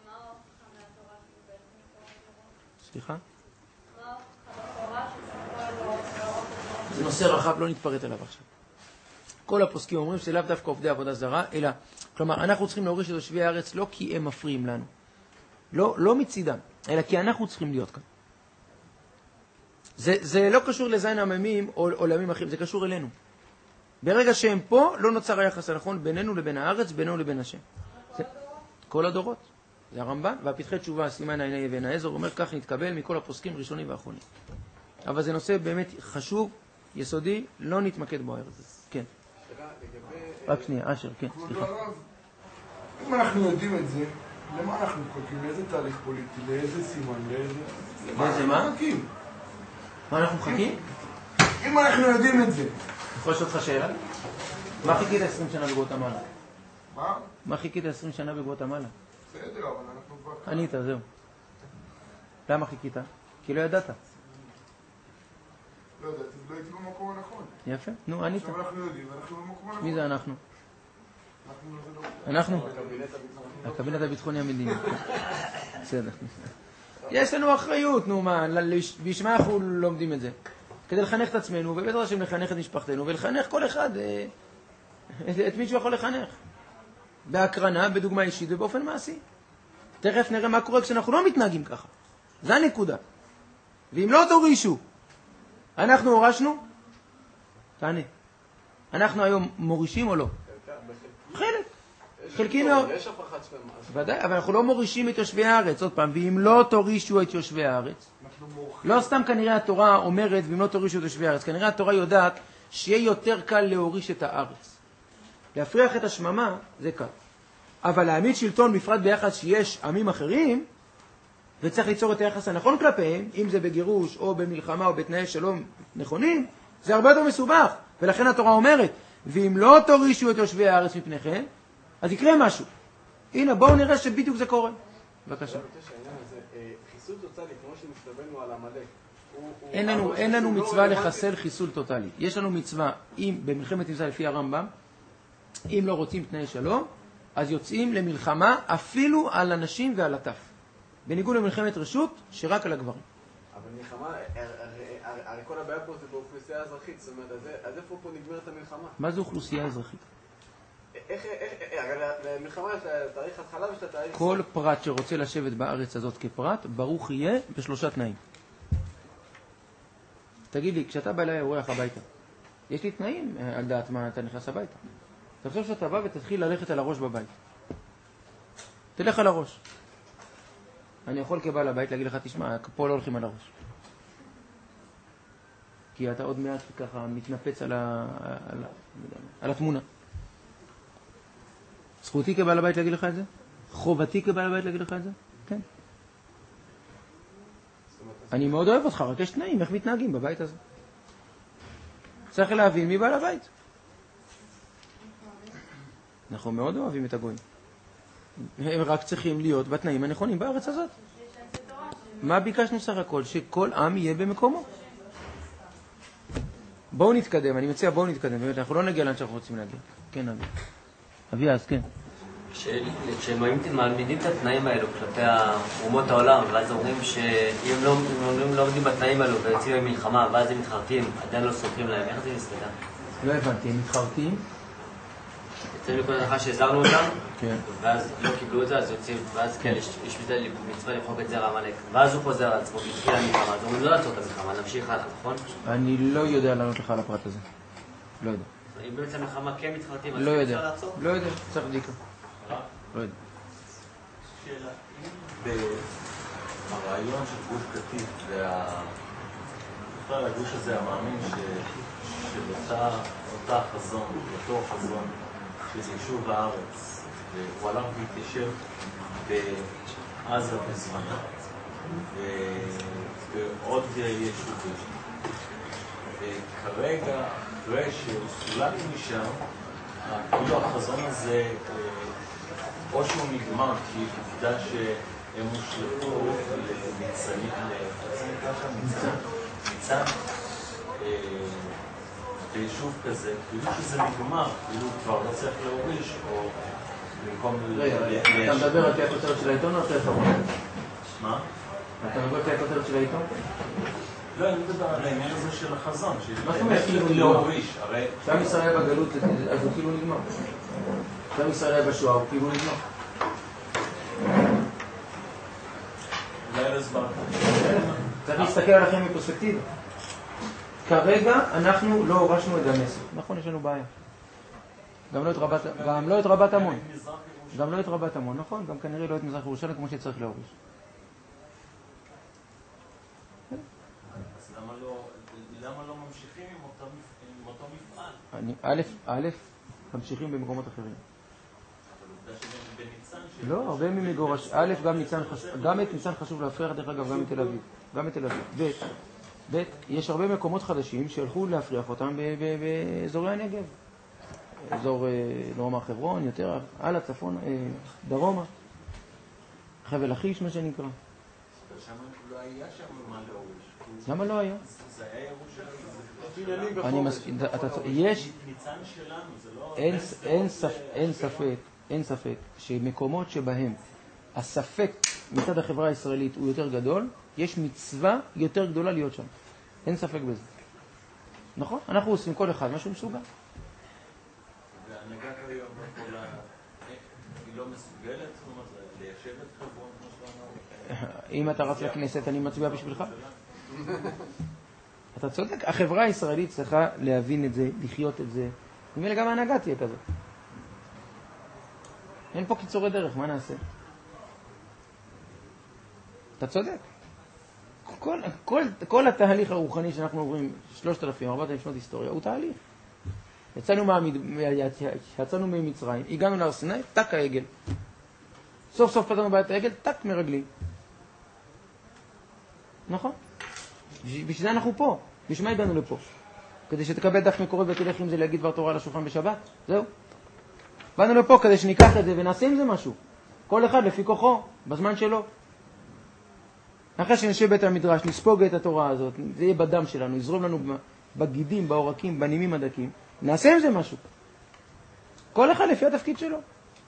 סליחה? זה נושא רחב, לא נתפרט עליו עכשיו. כל הפוסקים אומרים שלאו דווקא עובדי עבודה זרה, אלא, כלומר, אנחנו צריכים להוריש את יושבי הארץ לא כי הם מפריעים לנו, לא מצידם, אלא כי אנחנו צריכים להיות כאן. זה לא קשור לזין עממים או לעמים אחרים, זה קשור אלינו. ברגע שהם פה, לא נוצר היחס הנכון בינינו לבין הארץ, בינינו לבין השם. כל הדורות. זה הרמב"ן, והפתחי תשובה, סימן העיני אבן העזר, אומר כך נתקבל מכל הפוסקים ראשונים ואחרונים. אבל זה נושא באמת חשוב, יסודי, לא נתמקד בו הערב. כן. רק שנייה, אשר, כן, סליחה. אם אנחנו יודעים את זה, למה אנחנו מחכים? לאיזה תהליך פוליטי? לאיזה סימן? לאיזה מה? מה אנחנו מחכים? אם אנחנו יודעים את זה. אני יכול לשאול אותך שאלה? מה חיכית 20 שנה בגואטמלה? מה? מה חיכית 20 שנה בגואטמלה? בסדר, אבל אנחנו כבר... ענית, זהו. למה חיכית? כי לא ידעת. לא ידעתי, לא הייתי במקום הנכון. יפה, נו, ענית. עכשיו אנחנו יודעים, ואנחנו במקום הנכון. מי זה אנחנו? אנחנו? הקבינט הביטחוני המדיני. בסדר. יש לנו אחריות, נו מה, בשביל מה אנחנו לומדים את זה? כדי לחנך את עצמנו, ובעזרת השם לחנך את משפחתנו, ולחנך כל אחד את מי שהוא יכול לחנך. בהקרנה, בדוגמה אישית ובאופן מעשי. תכף נראה מה קורה כשאנחנו לא מתנהגים ככה. זה הנקודה. ואם לא תורישו, אנחנו הורשנו? תענה. אנחנו היום מורישים או לא? חלק. חלקי מאוד. יש הפרחת שלמה. ודאי, אבל אנחנו לא מורישים את יושבי הארץ, עוד פעם, ואם לא תורישו את יושבי הארץ, לא סתם כנראה התורה אומרת, ואם לא תורישו את יושבי הארץ, כנראה התורה יודעת שיהיה יותר קל להוריש את הארץ. להפריח את השממה, זה קל. אבל להעמיד שלטון בפרט ביחס שיש עמים אחרים, וצריך ליצור את היחס הנכון כלפיהם, אם זה בגירוש או במלחמה או בתנאי שלום נכונים, זה הרבה יותר מסובך. ולכן התורה אומרת, ואם לא תורישו את יושבי הארץ מפניכם, אז יקרה משהו. הנה, בואו נראה שבדיוק זה קורה. בבקשה. חיסול טוטלי, כמו שמצטווינו על עמלק. אין לנו מצווה לחסל חיסול טוטלי. יש לנו מצווה, אם במלחמת מצווה לפי הרמב"ם, אם לא רוצים תנאי שלום, אז יוצאים למלחמה אפילו על הנשים ועל הטף. בניגוד למלחמת רשות, שרק על הגברים. אבל מלחמה, הרי כל הבעיה פה זה באוכלוסייה האזרחית, זאת אומרת, אז איפה פה נגמרת המלחמה? מה זה אוכלוסייה אזרחית? הרי למלחמה יש תאריך התחלה ויש תאריך... כל פרט שרוצה לשבת בארץ הזאת כפרט, ברוך יהיה ב3 תנאים. תגיד לי, כשאתה בא אליי אורח הביתה, יש לי תנאים על דעת מה אתה נכנס הביתה. אתה חושב שאתה בא ותתחיל ללכת על הראש בבית. תלך על הראש. אני יכול כבעל הבית להגיד לך, תשמע, פה לא הולכים על הראש. כי אתה עוד מעט ככה מתנפץ על התמונה. זכותי כבעל הבית להגיד לך את זה? חובתי כבעל הבית להגיד לך את זה? כן. אני מאוד אוהב אותך, רק יש תנאים, איך מתנהגים בבית הזה. צריך להבין מי בעל הבית. אנחנו מאוד אוהבים את הגויים. הם רק צריכים להיות בתנאים הנכונים בארץ הזאת. מה ביקשנו סך הכל? שכל עם יהיה במקומו. בואו נתקדם, אני מציע בואו נתקדם, באמת, אנחנו לא נגיע לאן שאנחנו רוצים להגיע. כן, אבי, אז כן. כשהם מעמידים את התנאים האלו כלפי אומות העולם, ואז אומרים שאם הם לא עומדים בתנאים האלו ויוצאים למלחמה, ואז הם מתחרטים, עדיין לא סופרים להם, איך זה מסתדר? לא הבנתי, הם מתחרטים? יוצאים לכל הנחה שהזהרנו אותם, כן. ואז לא קיבלו את זה, אז יוצאים, ואז יש מצווה למחוק את זרע עמלק, ואז הוא חוזר על עצמו, והתחיל המלחמה, אז אומרים לא לעצור את המלחמה, נמשיך הלאה, נכון? אני לא יודע לענות לך על הפרט הזה. לא יודע. אם באמצע המלחמה כן מתחרטים, אז לא אפשר יודע. לעצור? לא יודע, צריך בדיקה. לא יודע. שאלה, הרעיון של גוש קטיף בכלל הגוש הזה המאמין של אותה חזון, אותו חזון של יישוב הארץ, והוא הלך והתיישב בעזה בזמנו ועוד יישובים, וכרגע אחרי שהוא סולק משם, כאילו החזון הזה או שהוא נגמר, כי עובדה שהם הושלטו לניצנים, ניצן, ביישוב כזה, כאילו שזה נגמר, כאילו כבר לא צריך להוריש, או במקום... אתה מדבר על הכותרת של העיתון או אתה יכול? מה? אתה מדבר על הכותרת של העיתון? לא, אני מדבר על העניין הזה של החזון, מה זאת אומרת כאילו להוריש, הרי... שם ישראל בגלות, אז הוא כאילו נגמר. שם ישראל בשואה, הוא כאילו נגמר. אולי לא הסברת. צריך להסתכל עליכם מפרספקטיבה. כרגע אנחנו לא הורשנו את דמשק. נכון, יש לנו בעיה. גם לא את רבת המון. גם לא את רבת המון, נכון? גם כנראה לא את מזרח ירושלים כמו שצריך להוריש. אז למה לא ממשיכים עם אותו מפעל? א', ממשיכים במקומות אחרים. אבל עובדה שבניצן לא, הרבה ממגורש. א', גם את ניצן חשוב להפריח, דרך אגב, גם מתל אביב. גם מתל אביב. ב', יש הרבה מקומות חדשים שהלכו להפריח אותם באזורי הנגב. אזור דרומה חברון, יותר על הצפון, דרומה. חבל אחיש, מה שנקרא. שם לא היה שם מה להוריש. למה לא היה? זה היה ירושלים. יש, ניצן שלנו, זה לא... אין ספק שמקומות שבהם הספק מצד החברה הישראלית הוא יותר גדול, יש מצווה יותר גדולה להיות שם. אין ספק בזה. נכון? אנחנו עושים כל אחד משהו מסוגל. והנהגת היום היא לא מסוגלת, זאת אומרת, ליישב את חברון, כמו שאתה אמר. אם אתה רץ לכנסת, אני מצביע בשבילך. אתה צודק, החברה הישראלית צריכה להבין את זה, לחיות את זה. ומילא גם ההנהגה תהיה כזאת. אין פה קיצורי דרך, מה נעשה? אתה צודק. כל התהליך הרוחני שאנחנו עוברים, 3,000, 4,000 שנות היסטוריה, הוא תהליך. יצאנו ממצרים, הגענו להר סיני, טק העגל. סוף סוף פתרנו בעיית העגל, טק מרגלים. נכון? בשביל זה אנחנו פה. בשביל מה הגענו לפה? כדי שתקבל דף מקורי ותלך עם זה להגיד דבר תורה על השולחן בשבת? זהו. באנו לפה כדי שניקח את זה ונעשה עם זה משהו. כל אחד לפי כוחו, בזמן שלו. אחרי שנשב בית המדרש, נספוג את התורה הזאת, זה יהיה בדם שלנו, יזרום לנו בגידים, בעורקים, בנימים הדקים. נעשה עם זה משהו. כל אחד לפי התפקיד שלו.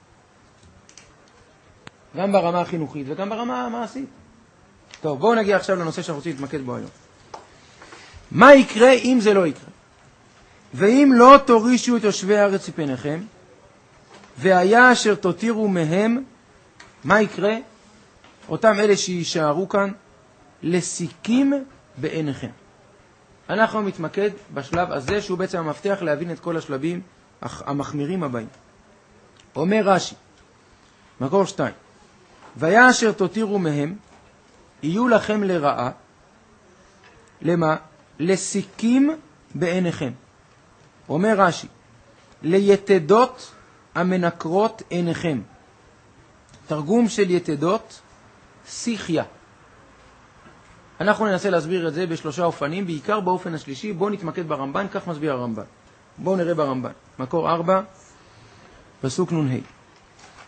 גם ברמה החינוכית וגם ברמה המעשית. טוב, בואו נגיע עכשיו לנושא שאנחנו רוצים להתמקד בו היום. מה יקרה אם זה לא יקרה? ואם לא תורישו את יושבי הארץ מפניכם, והיה אשר תותירו מהם, מה יקרה? אותם אלה שישארו כאן, לסיכים בעיניכם. אנחנו מתמקד בשלב הזה, שהוא בעצם המפתח להבין את כל השלבים המחמירים הבאים. אומר רש"י, מקור 2, והיה אשר תותירו מהם, יהיו לכם לרעה, למה? לסיכים בעיניכם. אומר רש"י, ליתדות המנקרות עיניכם. תרגום של יתדות, שיחיה. אנחנו ננסה להסביר את זה בשלושה אופנים, בעיקר באופן השלישי. בואו נתמקד ברמב"ן, כך מסביר הרמב"ן. בואו נראה ברמב"ן. מקור 4, פסוק נ"ה.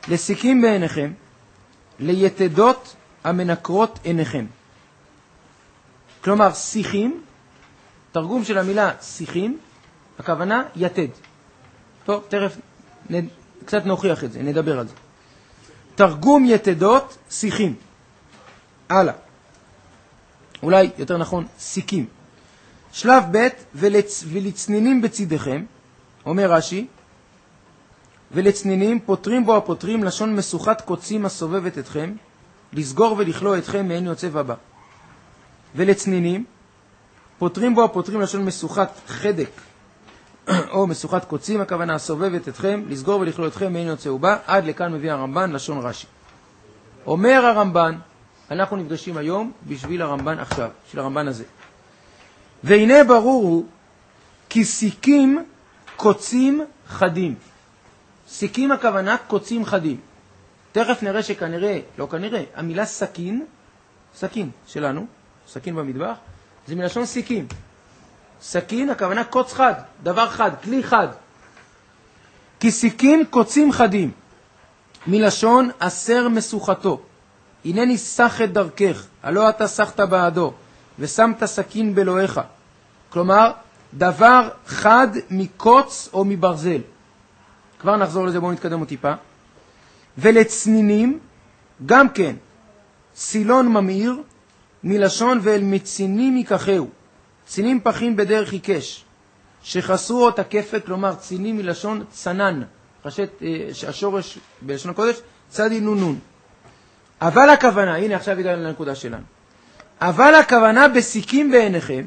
לסיכים בעיניכם, ליתדות המנקרות עיניכם. כלומר, סיכים, תרגום של המילה סיכים, הכוונה יתד. טוב, תכף קצת נוכיח את זה, נדבר על זה. תרגום יתדות, סיכים. הלאה. אולי יותר נכון, סיכים. שלב ב' ולצנינים בצדכם, אומר רש"י, ולצנינים פותרים בו הפותרים לשון מסוכת קוצים הסובבת אתכם, לסגור ולכלוא אתכם מעין יוצא ובא. ולצנינים פותרים בו הפותרים לשון מסוכת חדק, או מסוכת קוצים, הכוונה הסובבת אתכם, לסגור ולכלוא אתכם מעין יוצא ובא. עד לכאן מביא הרמב"ן לשון רש"י. אומר הרמב"ן, אנחנו נפגשים היום בשביל הרמב"ן עכשיו, בשביל הרמב"ן הזה. והנה ברור הוא כי סיכים קוצים חדים. סיכים הכוונה קוצים חדים. תכף נראה שכנראה, לא כנראה, המילה סכין, סכין שלנו, סכין במטבח, זה מלשון סיכים. סכין הכוונה קוץ חד, דבר חד, כלי חד. כי סיכים קוצים חדים, מלשון אסר מסוכתו. הנני סח את דרכך, הלא אתה סחת בעדו, ושמת סכין בלואיך. כלומר, דבר חד מקוץ או מברזל. כבר נחזור לזה, בואו נתקדם עוד טיפה. ולצנינים, גם כן, סילון ממאיר, מלשון ואל מצינים ייקחהו. צינים פחים בדרך עיקש, שחסרו אותה כפת, כלומר צינים מלשון צנן, השורש בלשון הקודש, צדי נונון. אבל הכוונה, הנה עכשיו הגענו לנקודה שלנו, אבל הכוונה בסיכים בעיניכם,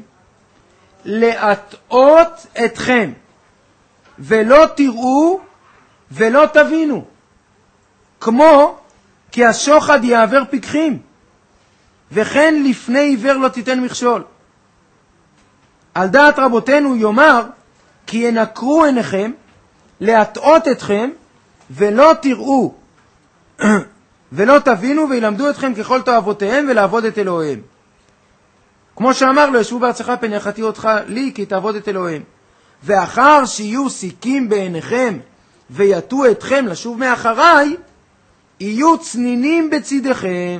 להטעות אתכם, ולא תראו ולא תבינו, כמו כי השוחד יעבר פיקחים, וכן לפני עיוור לא תיתן מכשול. על דעת רבותינו יאמר, כי ינקרו עיניכם, להטעות אתכם, ולא תראו ולא תבינו, וילמדו אתכם ככל תאוותיהם ולעבוד את אלוהיהם. כמו שאמר לו, ישבו בארצך פן יחתי אותך לי, כי תעבוד את אלוהיהם. ואחר שיהיו סיכים בעיניכם, ויתו אתכם לשוב מאחריי, יהיו צנינים בצדכם,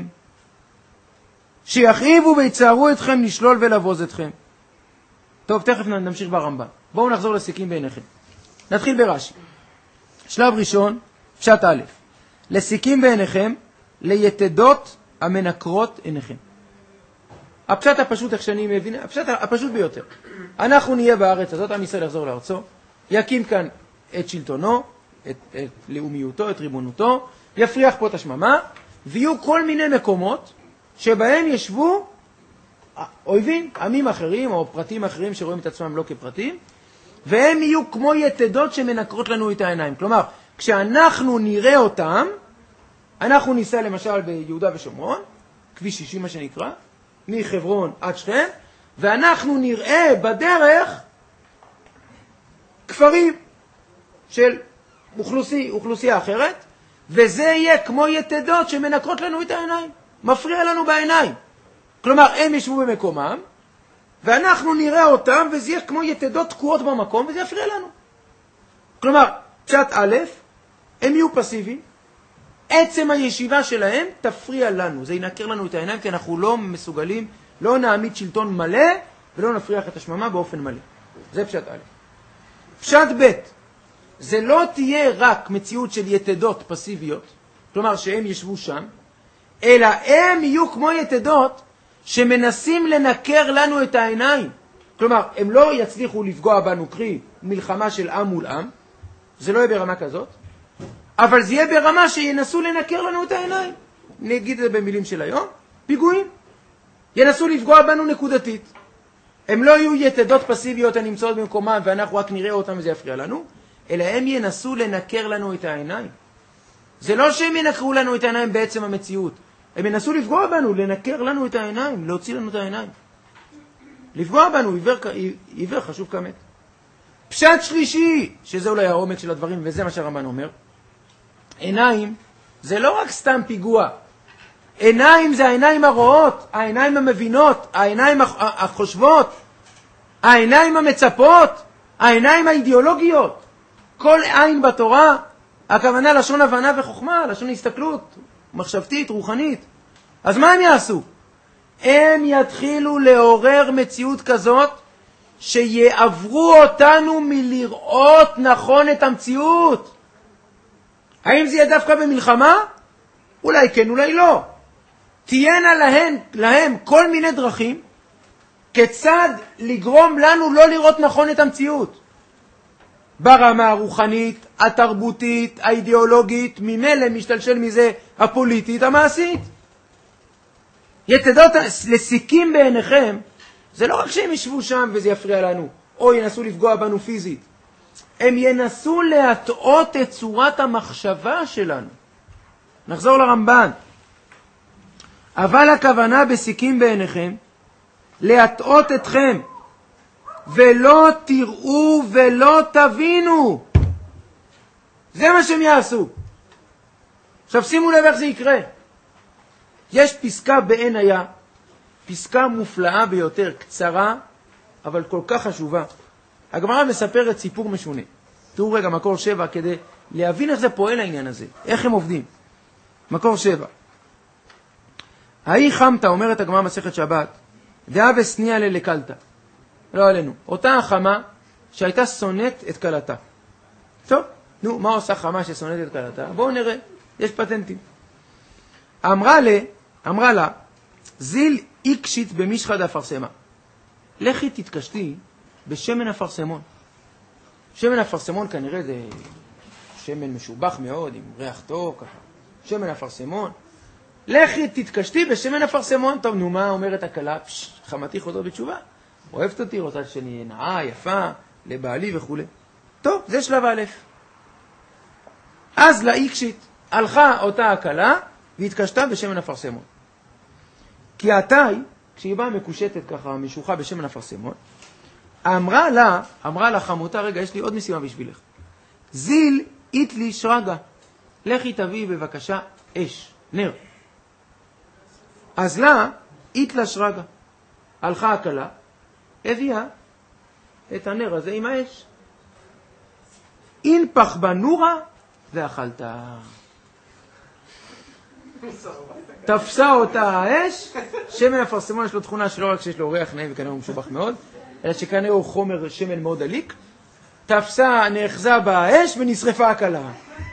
שיכאיבו ויצערו אתכם לשלול ולבוז אתכם. טוב, תכף נמשיך ברמב"ן. בואו נחזור לסיכים בעיניכם. נתחיל ברש"י. שלב ראשון, פשט א', לסיכים בעיניכם, ליתדות המנקרות עיניכם. הפשט הפשוט, איך שאני מבין, הפשט הפשוט ביותר. אנחנו נהיה בארץ הזאת, עם ישראל יחזור לארצו, יקים כאן את שלטונו, את לאומיותו, את ריבונותו, יפריח פה את השממה, ויהיו כל מיני מקומות שבהם ישבו אויבים, עמים אחרים או פרטים אחרים שרואים את עצמם לא כפרטים, והם יהיו כמו יתדות שמנקרות לנו את העיניים. כלומר, כשאנחנו נראה אותם, אנחנו ניסע למשל ביהודה ושומרון, כביש 60 מה שנקרא, מחברון עד שכם, ואנחנו נראה בדרך כפרים של אוכלוסייה אחרת, וזה יהיה כמו יתדות שמנקרות לנו את העיניים, מפריע לנו בעיניים. כלומר, הם ישבו במקומם, ואנחנו נראה אותם, וזה יהיה כמו יתדות תקועות במקום, וזה יפריע לנו. כלומר, פשט א', הם יהיו פסיביים, עצם הישיבה שלהם תפריע לנו, זה ינקר לנו את העיניים, כי אנחנו לא מסוגלים, לא נעמיד שלטון מלא, ולא נפריח את השממה באופן מלא. זה פשט א'. פשט ב', זה לא תהיה רק מציאות של יתדות פסיביות, כלומר שהם ישבו שם, אלא הם יהיו כמו יתדות שמנסים לנקר לנו את העיניים. כלומר, הם לא יצליחו לפגוע בנו, קרי מלחמה של עם מול עם, זה לא יהיה ברמה כזאת, אבל זה יהיה ברמה שינסו לנקר לנו את העיניים. נגיד את זה במילים של היום, פיגועים. ינסו לפגוע בנו נקודתית. הם לא יהיו יתדות פסיביות הנמצאות במקומם ואנחנו רק נראה אותם וזה יפריע לנו, אלא הם ינסו לנקר לנו את העיניים. זה לא שהם ינקרו לנו את העיניים בעצם המציאות. הם ינסו לפגוע בנו, לנקר לנו את העיניים, להוציא לנו את העיניים. לפגוע בנו, עיוור חשוב כמת. פשט שלישי, שזה אולי העומק של הדברים, וזה מה שהרמב"ן אומר, עיניים זה לא רק סתם פיגוע. עיניים זה העיניים הרואות, העיניים המבינות, העיניים החושבות, העיניים המצפות, העיניים האידיאולוגיות. כל עין בתורה הכוונה לשון הבנה וחוכמה, לשון הסתכלות, מחשבתית, רוחנית. אז מה הם יעשו? הם יתחילו לעורר מציאות כזאת שיעברו אותנו מלראות נכון את המציאות. האם זה יהיה דווקא במלחמה? אולי כן, אולי לא. תהיינה להם כל מיני דרכים כיצד לגרום לנו לא לראות נכון את המציאות. ברמה הרוחנית, התרבותית, האידיאולוגית, ממילא משתלשל מזה הפוליטית, המעשית. יתדות לסיכים בעיניכם, זה לא רק שהם ישבו שם וזה יפריע לנו, או ינסו לפגוע בנו פיזית. הם ינסו להטעות את צורת המחשבה שלנו. נחזור לרמב"ן. אבל הכוונה בסיכים בעיניכם, להטעות אתכם, ולא תראו ולא תבינו. זה מה שהם יעשו. עכשיו שימו לב איך זה יקרה. יש פסקה בעין היה, פסקה מופלאה ביותר, קצרה, אבל כל כך חשובה. הגמרא מספרת סיפור משונה. תראו רגע, מקור 7, כדי להבין איך זה פועל העניין הזה, איך הם עובדים. מקור 7. ההיא חמתה, אומרת הגמרא מסכת שבת, דעה וסניה ללקלתה. לא עלינו. אותה החמה שהייתה שונאת את קלתה. טוב, נו, מה עושה חמה ששונאת את קלתה? בואו נראה, יש פטנטים. אמרה לה, זיל איקשית במשחד אפרסמה. לכי תתקשתי בשמן אפרסמון. שמן אפרסמון כנראה זה שמן משובח מאוד, עם ריח טוב, ככה. שמן אפרסמון. לכי תתקשתי בשמן אפרסמון. טוב, נו, מה אומרת הקלה? חמתי חוזרת בתשובה. אוהבת אותי, רוצה שאני נאה, יפה, לבעלי וכו'. טוב, זה שלב א'. אז לאיקשית הלכה אותה הקלה והתקשתה בשמן אפרסמון. כי התאי, כשהיא באה מקושטת ככה, משוחה בשמן אפרסמון, אמרה לה חמותה, רגע, יש לי עוד משימה בשבילך. זיל איתלי שרגה. לכי תביאי בבקשה אש, נר. אז לה איתלה שרגה. הלכה הקלה, הביאה את הנר הזה עם האש. אין פח בנורה ואכלת. תפסה אותה האש. שמן אפרסמון יש לו תכונה שלא רק שיש לו ריח נעים וכנראה הוא משובח מאוד, אלא שכנראה הוא חומר שמן מאוד דליק. תפסה, נאחזה בה האש ונשרפה הקלה.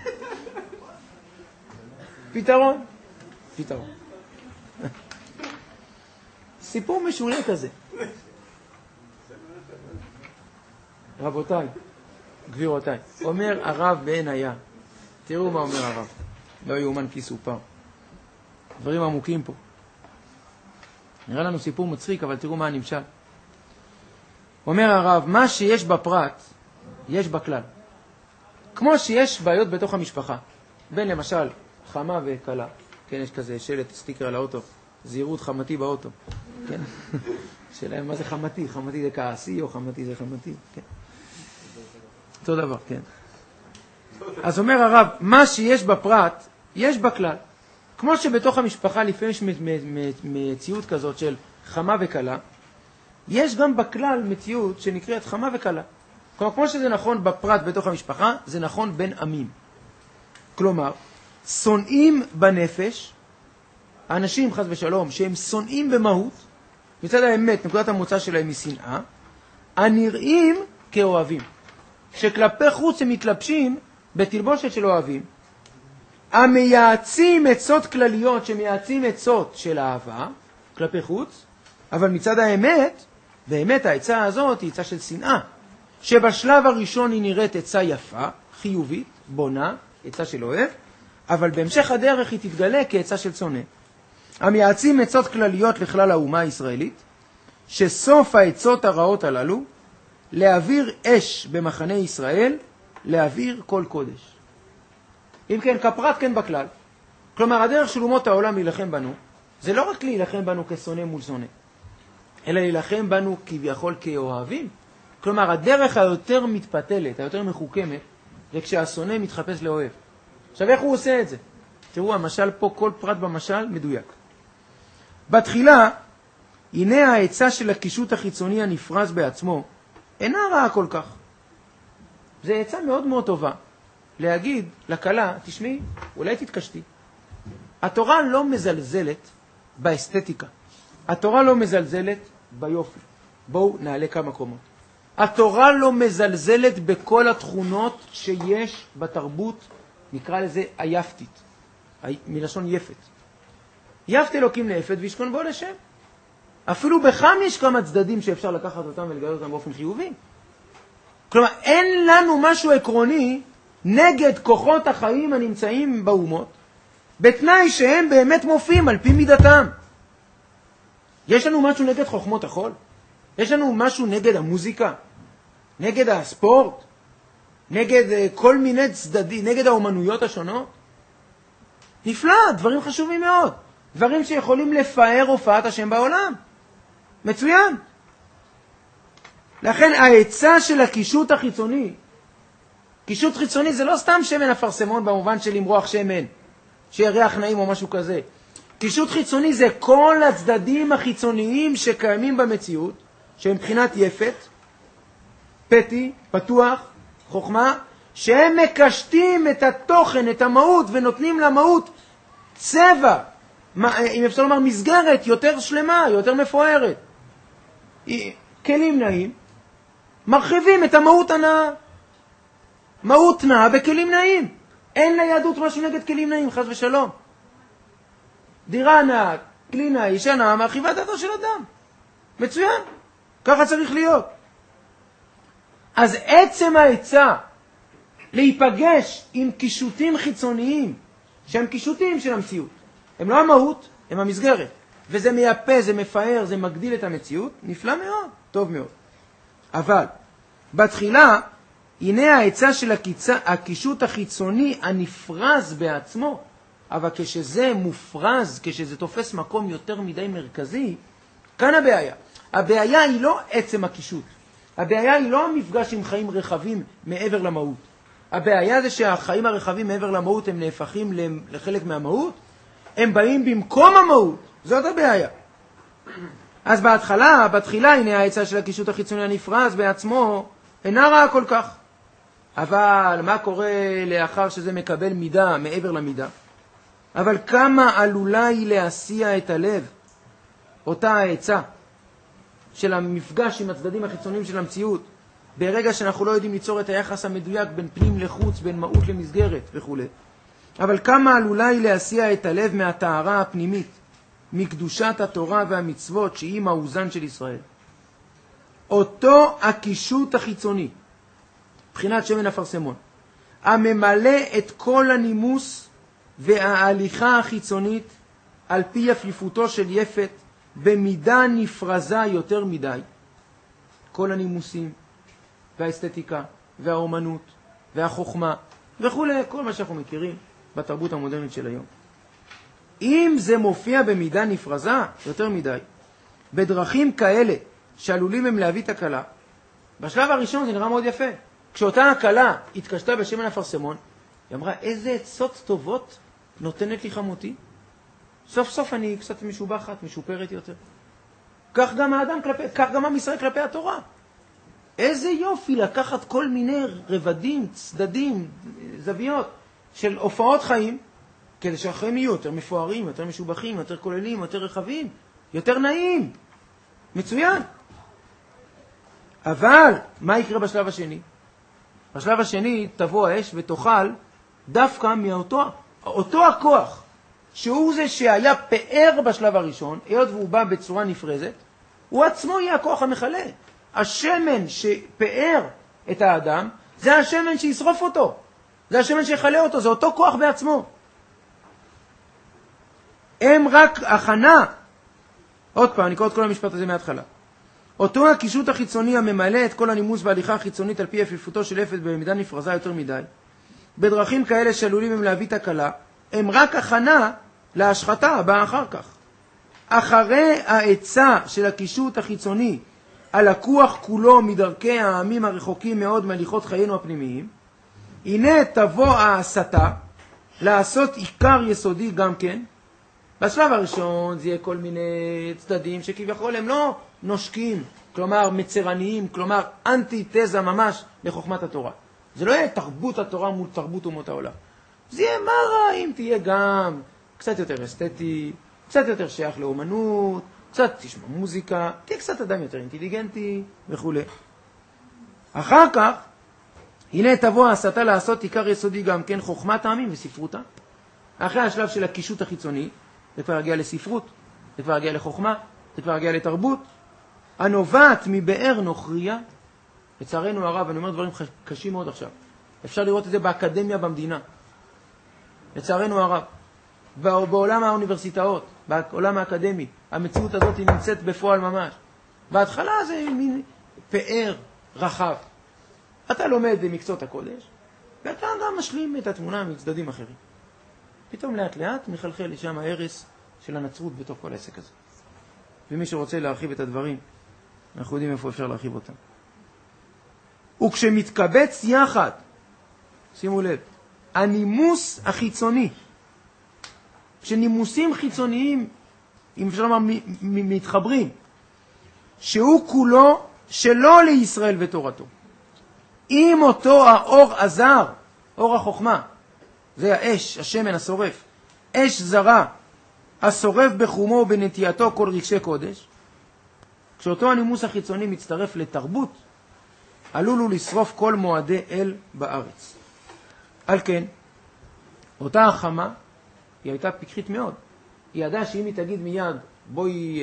פתרון. סיפור משונה כזה. רבותיי, גבירותיי, אומר הרב בעין היה, תראו מה אומר הרב, לא יאומן כי סופר, דברים עמוקים פה. נראה לנו סיפור מצחיק, אבל תראו מה הנמשל. אומר הרב, מה שיש בפרט, יש בכלל. כמו שיש בעיות בתוך המשפחה, בין למשל חמה וקלה, כן, יש כזה שלט, סטיקר על האוטו, זהירות חמתי באוטו, כן? שאלה מה זה חמתי? חמתי זה כעסי או חמתי זה חמתי? כן. אותו דבר, כן. אז אומר הרב, מה שיש בפרט, יש בכלל. כמו שבתוך המשפחה לפעמים יש מציאות כזאת של חמה וקלה, יש גם בכלל מציאות שנקראת חמה וקלה. כלומר, כמו שזה נכון בפרט בתוך המשפחה, זה נכון בין עמים. כלומר, שונאים בנפש, האנשים חס ושלום, שהם שונאים במהות, מצד האמת, נקודת המוצא שלהם היא שנאה, הנראים כאוהבים. שכלפי חוץ הם מתלבשים בתלבושת של אוהבים, המייעצים עצות כלליות שמייעצים עצות של אהבה כלפי חוץ, אבל מצד האמת, באמת העצה הזאת היא עצה של שנאה, שבשלב הראשון היא נראית עצה יפה, חיובית, בונה, עצה של אוהב, אבל בהמשך הדרך היא תתגלה כעצה של שונא. המייעצים עצות כלליות לכלל האומה הישראלית, שסוף העצות הרעות הללו, להעביר אש במחנה ישראל, להעביר כל קודש. אם כן, כפרט כן בכלל. כלומר, הדרך של אומות העולם להילחם בנו, זה לא רק להילחם בנו כשונא מול שונא, אלא להילחם בנו כביכול כאוהבים. כלומר, הדרך היותר מתפתלת, היותר מחוכמת, זה כשהשונא מתחפש לאוהב. עכשיו, איך הוא עושה את זה? תראו, המשל פה, כל פרט במשל מדויק. בתחילה, הנה העצה של הקישוט החיצוני הנפרז בעצמו, אינה רעה כל כך. זה עצה מאוד מאוד טובה. להגיד לכלה, תשמעי, אולי תתקשתי. התורה לא מזלזלת באסתטיקה. התורה לא מזלזלת ביופי. בואו נעלה כמה קומות. התורה לא מזלזלת בכל התכונות שיש בתרבות, נקרא לזה היפתית, מלשון יפת. יפת אלוקים ליפת וישכון בו לשם. אפילו בחם יש כמה צדדים שאפשר לקחת אותם ולגלות אותם באופן חיובי. כלומר, אין לנו משהו עקרוני נגד כוחות החיים הנמצאים באומות, בתנאי שהם באמת מופיעים על פי מידתם. יש לנו משהו נגד חוכמות החול? יש לנו משהו נגד המוזיקה? נגד הספורט? נגד כל מיני צדדים? נגד האומנויות השונות? נפלא, דברים חשובים מאוד. דברים שיכולים לפאר הופעת השם בעולם. מצוין. לכן העצה של הקישוט החיצוני, קישוט חיצוני זה לא סתם שמן אפרסמון במובן של למרוח שמן, שירח נעים או משהו כזה. קישוט חיצוני זה כל הצדדים החיצוניים שקיימים במציאות, שהם מבחינת יפת, פתי, פתוח, חוכמה, שהם מקשטים את התוכן, את המהות, ונותנים למהות צבע, אם אפשר לומר מסגרת יותר שלמה, יותר מפוארת. כלים נעים, מרחיבים את המהות הנאה. מהות נאה בכלים נעים. אין ליהדות משהו נגד כלים נעים, חס ושלום. דירה נאה, כלי נאה, אישה נאה, מרחיבה דעתו של אדם. מצוין. ככה צריך להיות. אז עצם העצה להיפגש עם קישוטים חיצוניים, שהם קישוטים של המציאות, הם לא המהות, הם המסגרת. וזה מייפה, זה מפאר, זה מגדיל את המציאות, נפלא מאוד, טוב מאוד. אבל בתחילה, הנה העצה של הקישוט החיצוני הנפרז בעצמו, אבל כשזה מופרז, כשזה תופס מקום יותר מדי מרכזי, כאן הבעיה. הבעיה היא לא עצם הקישוט. הבעיה היא לא המפגש עם חיים רחבים מעבר למהות. הבעיה זה שהחיים הרחבים מעבר למהות הם נהפכים לחלק מהמהות, הם באים במקום המהות. זאת הבעיה. אז בתחילה, הנה העצה של הקישוט החיצוני הנפרז בעצמו, אינה רעה כל כך. אבל מה קורה לאחר שזה מקבל מידה מעבר למידה? אבל כמה עלולה היא להסיע את הלב, אותה העצה של המפגש עם הצדדים החיצוניים של המציאות, ברגע שאנחנו לא יודעים ליצור את היחס המדויק בין פנים לחוץ, בין מהות למסגרת וכו'. אבל כמה עלולה היא להסיע את הלב מהטהרה הפנימית, מקדושת התורה והמצוות שהיא מאוזן של ישראל. אותו הקישוט החיצוני, בחינת שמן אפרסמון, הממלא את כל הנימוס וההליכה החיצונית על פי יפיפותו של יפת, במידה נפרזה יותר מדי. כל הנימוסים והאסתטיקה והאומנות והחוכמה וכו', כל מה שאנחנו מכירים בתרבות המודרנית של היום. אם זה מופיע במידה נפרזה יותר מדי, בדרכים כאלה שעלולים הם להביא את הקלה, בשלב הראשון זה נראה מאוד יפה. כשאותה הקלה התקשתה בשמן אפרסמון, היא אמרה, איזה עצות טובות נותנת לי חמותי. סוף סוף אני קצת משובחת, משופרת יותר. כך גם האדם כלפי, כך גם עם ישראל כלפי התורה. איזה יופי לקחת כל מיני רבדים, צדדים, זוויות של הופעות חיים, כדי שהחיים יהיו יותר מפוארים, יותר משובחים, יותר כוללים, יותר רחבים, יותר נעים. מצוין. אבל מה יקרה בשלב השני? בשלב השני תבוא האש ותאכל דווקא מאותו הכוח, שהוא זה שהיה פאר בשלב הראשון, היות והוא בא בצורה נפרזת, הוא עצמו יהיה הכוח המחלה. השמן שפאר את האדם, זה השמן שישרוף אותו. זה השמן שיחלה אותו, זה אותו כוח בעצמו. הם רק הכנה. עוד פעם, אני קורא את כל המשפט הזה מההתחלה. אותו הקישוט החיצוני הממלא את כל הנימוס וההליכה החיצונית על פי יפיפותו של יפת במידה נפרזה יותר מדי, בדרכים כאלה שעלולים הם להביא תקלה, הם רק הכנה להשחתה הבאה אחר כך. אחרי העצה של הקישוט החיצוני הלקוח כולו מדרכי העמים הרחוקים מאוד מהליכות חיינו הפנימיים, הנה תבוא ההסתה לעשות עיקר יסודי גם כן. בשלב הראשון זה יהיה כל מיני צדדים שכביכול הם לא נושקים, כלומר מצרניים, כלומר אנטי-תזה ממש לחוכמת התורה. זה לא יהיה תרבות התורה מול תרבות אומות העולם. זה יהיה מה רע אם תהיה גם קצת יותר אסתטי, קצת יותר שייך לאומנות, קצת תשמע מוזיקה, תהיה קצת אדם יותר אינטליגנטי וכו'. אחר כך, הנה תבוא ההסתה לעשות עיקר יסודי גם כן חוכמת העמים וספרותה. אחרי השלב של הקישוט החיצוני, זה כבר הגיע לספרות, זה כבר הגיע לחוכמה, זה כבר הגיע לתרבות, הנובעת מבאר נוכריה. לצערנו הרב, אני אומר דברים קשים מאוד עכשיו. אפשר לראות את זה באקדמיה במדינה. לצערנו הרב, בעולם האוניברסיטאות, בעולם האקדמי, המציאות הזאת היא נמצאת בפועל ממש. בהתחלה זה מין פאר רחב. אתה לומד במקצות הקודש, ואתה גם משלים את התמונה מצדדים אחרים. פתאום לאט לאט מחלחל לשם ההרס של הנצרות בתוך כל העסק הזה. ומי שרוצה להרחיב את הדברים, אנחנו יודעים איפה אפשר להרחיב אותם. וכשמתקבץ יחד, שימו לב, הנימוס החיצוני, כשנימוסים חיצוניים, אם אפשר לומר, מתחברים, שהוא כולו שלא לישראל ותורתו. אם אותו האור הזר, אור החוכמה, זה האש, השמן השורף, אש זרה, השורף בחומו ובנטייתו כל רגשי קודש, כשאותו הנימוס החיצוני מצטרף לתרבות, עלול הוא לשרוף כל מועדי אל בארץ. על כן, אותה החמה, היא הייתה פיקחית מאוד. היא ידעה שאם היא תגיד מיד, בואי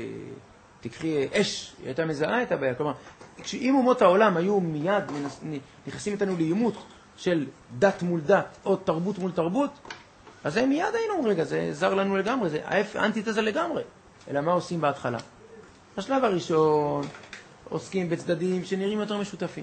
תקחי אש, היא הייתה מזהה את הבעיה. כלומר, אם אומות העולם היו מיד נכנסים איתנו לאימות של דת מול דת, או תרבות מול תרבות, אז הם מיד היינו, רגע, זה זר לנו לגמרי, זה אנטיתזה לגמרי. אלא מה עושים בהתחלה? בשלב הראשון עוסקים בצדדים שנראים יותר משותפים,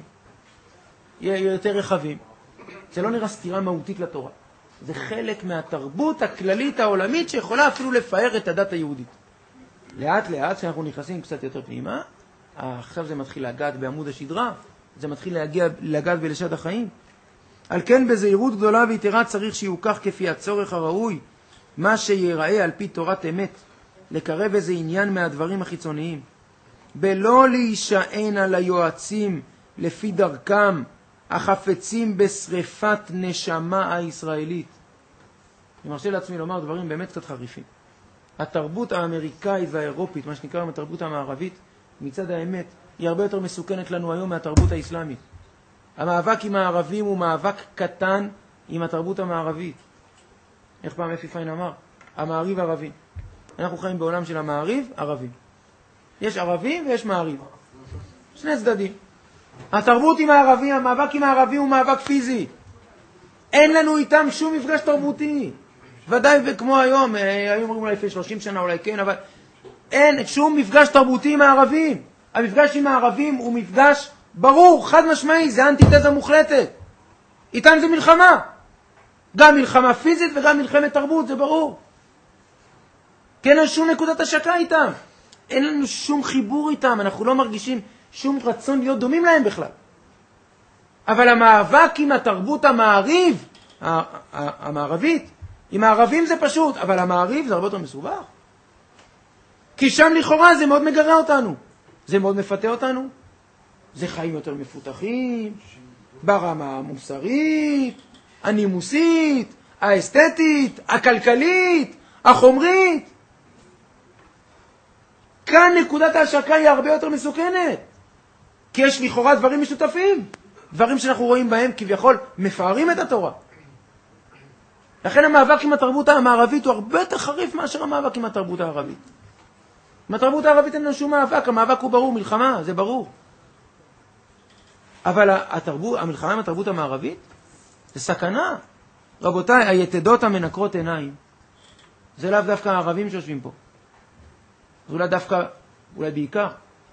יותר רחבים. זה לא נראה סתירה מהותית לתורה. זה חלק מהתרבות הכללית העולמית שיכולה אפילו לפאר את הדת היהודית. לאט לאט שאנחנו נכנסים קצת יותר פנימה, עכשיו זה מתחיל לגעת בעמוד השדרה, זה מתחיל לגעת בלשד החיים. על כן בזהירות גדולה ויתרה צריך שיוכח כפי הצורך הראוי, מה שיראה על פי תורת אמת, לקרב איזה עניין מהדברים החיצוניים, בלא להישען על היועצים לפי דרכם, החפצים בשריפת נשמה הישראלית. אני מרשה לעצמי לומר דברים באמת קצת חריפים. התרבות האמריקאית והאירופית, מה שנקרא התרבות המערבית, מצד האמת, היא הרבה יותר מסוכנת לנו היום מהתרבות האסלאמית. המאבק עם הערבים הוא מאבק קטן עם התרבות המערבית. איך פעם אפי פיין אמר? המעריב ערבים. אנחנו חיים בעולם של המעריב, ערבים. יש ערבים ויש מעריב. שני צדדים. התרבות עם הערבים, המאבק עם הערבים הוא מאבק פיזי. אין לנו איתם שום מפגש תרבותי. ודאי וכמו היום, היום אומרים אולי לפני 30 שנה אולי כן, אבל אין שום מפגש תרבותי עם הערבים. המפגש עם הערבים הוא מפגש ברור, חד משמעי, זה אנטיתזה מוחלטת. איתם זה מלחמה. גם מלחמה פיזית וגם מלחמת תרבות, זה ברור. כי אין לנו שום נקודת השקה איתם. אין לנו שום חיבור איתם, אנחנו לא מרגישים שום רצון להיות דומים להם בכלל. אבל המאבק עם התרבות המערבית, עם הערבים זה פשוט, אבל המעריב זה הרבה יותר מסובך. כי שם לכאורה זה מאוד מגרה אותנו. זה מאוד מפתה אותנו. זה חיים יותר מפותחים, ברמה המוסרית, הנימוסית, האסתטית, הכלכלית, החומרית. כאן נקודת ההשקה היא הרבה יותר מסוכנת. כי יש לכאורה דברים משותפים. דברים שאנחנו רואים בהם כביכול מפארים את התורה. לכן המאבק עם התרבות המערבית הוא הרבה יותר חריף מאשר המאבק עם התרבות הערבית. עם התרבות הערבית אין לנו שום מאבק, המאבק הוא ברור, מלחמה, זה ברור. אבל המלחמה עם התרבות המערבית זה סכנה. רבותיי, היתדות המנקרות עיניים, זה לאו דווקא הערבים שיושבים פה. זה אולי דווקא, אולי בעיקר,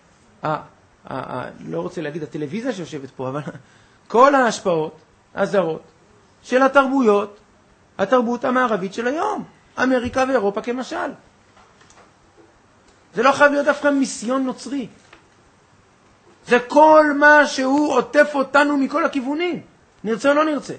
לא רוצה להגיד הטלוויזיה שיושבת פה, אבל כל ההשפעות הזרות של התרבויות, התרבות המערבית של היום, אמריקה ואירופה כמשל. זה לא חייב להיות דווקא מיסיון נוצרי. זה כל מה שהוא עוטף אותנו מכל הכיוונים, נרצה או לא נרצה.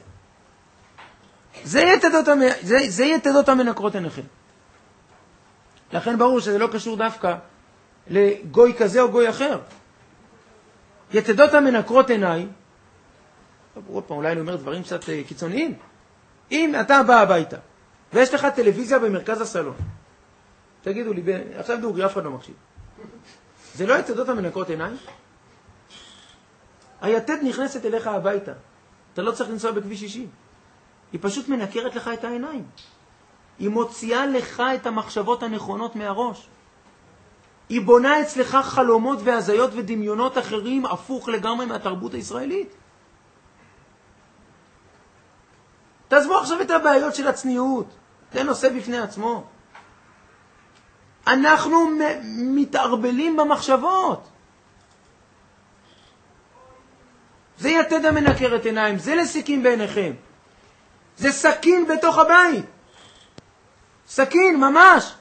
זה יתדות המנקרות עיניכם. לכן ברור שזה לא קשור דווקא לגוי כזה או גוי אחר. יתדות המנקרות עיניי, עוד פעם, אולי אני אומר דברים קצת קיצוניים. אם אתה בא הביתה, ויש לך טלוויזיה במרכז הסלון, תגידו לי, עכשיו דוגרי, אף אחד לא מקשיב. זה לא יתדות המנקות עיניים? היתד נכנסת אליך הביתה. אתה לא צריך לנסוע בכביש 60. היא פשוט מנקרת לך את העיניים. היא מוציאה לך את המחשבות הנכונות מהראש. היא בונה אצלך חלומות והזיות ודמיונות אחרים הפוך לגמרי מהתרבות הישראלית. תעזבו עכשיו את הבעיות של הצניעות. זה נושא בפני עצמו. אנחנו מתערבלים במחשבות. זה יתד המנקרת עיניים, זה לסיקים בעיניכם. זה סכין בתוך הבית. סכין, ממש.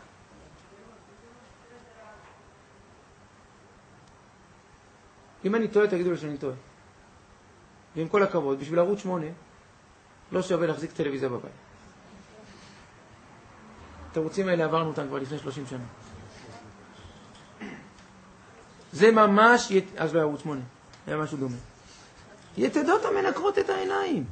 אם אני טועה, תגידו לי שאני טועה. ועם כל הכבוד, בשביל ערוץ 8, לא שווה להחזיק טלוויזיה בבית. את הערוצים האלה עברנו אותם כבר לפני 30 שנה. זה ממש, אז לא ערוץ 8, היה משהו דומה. יתדות המנקרות את העיניים.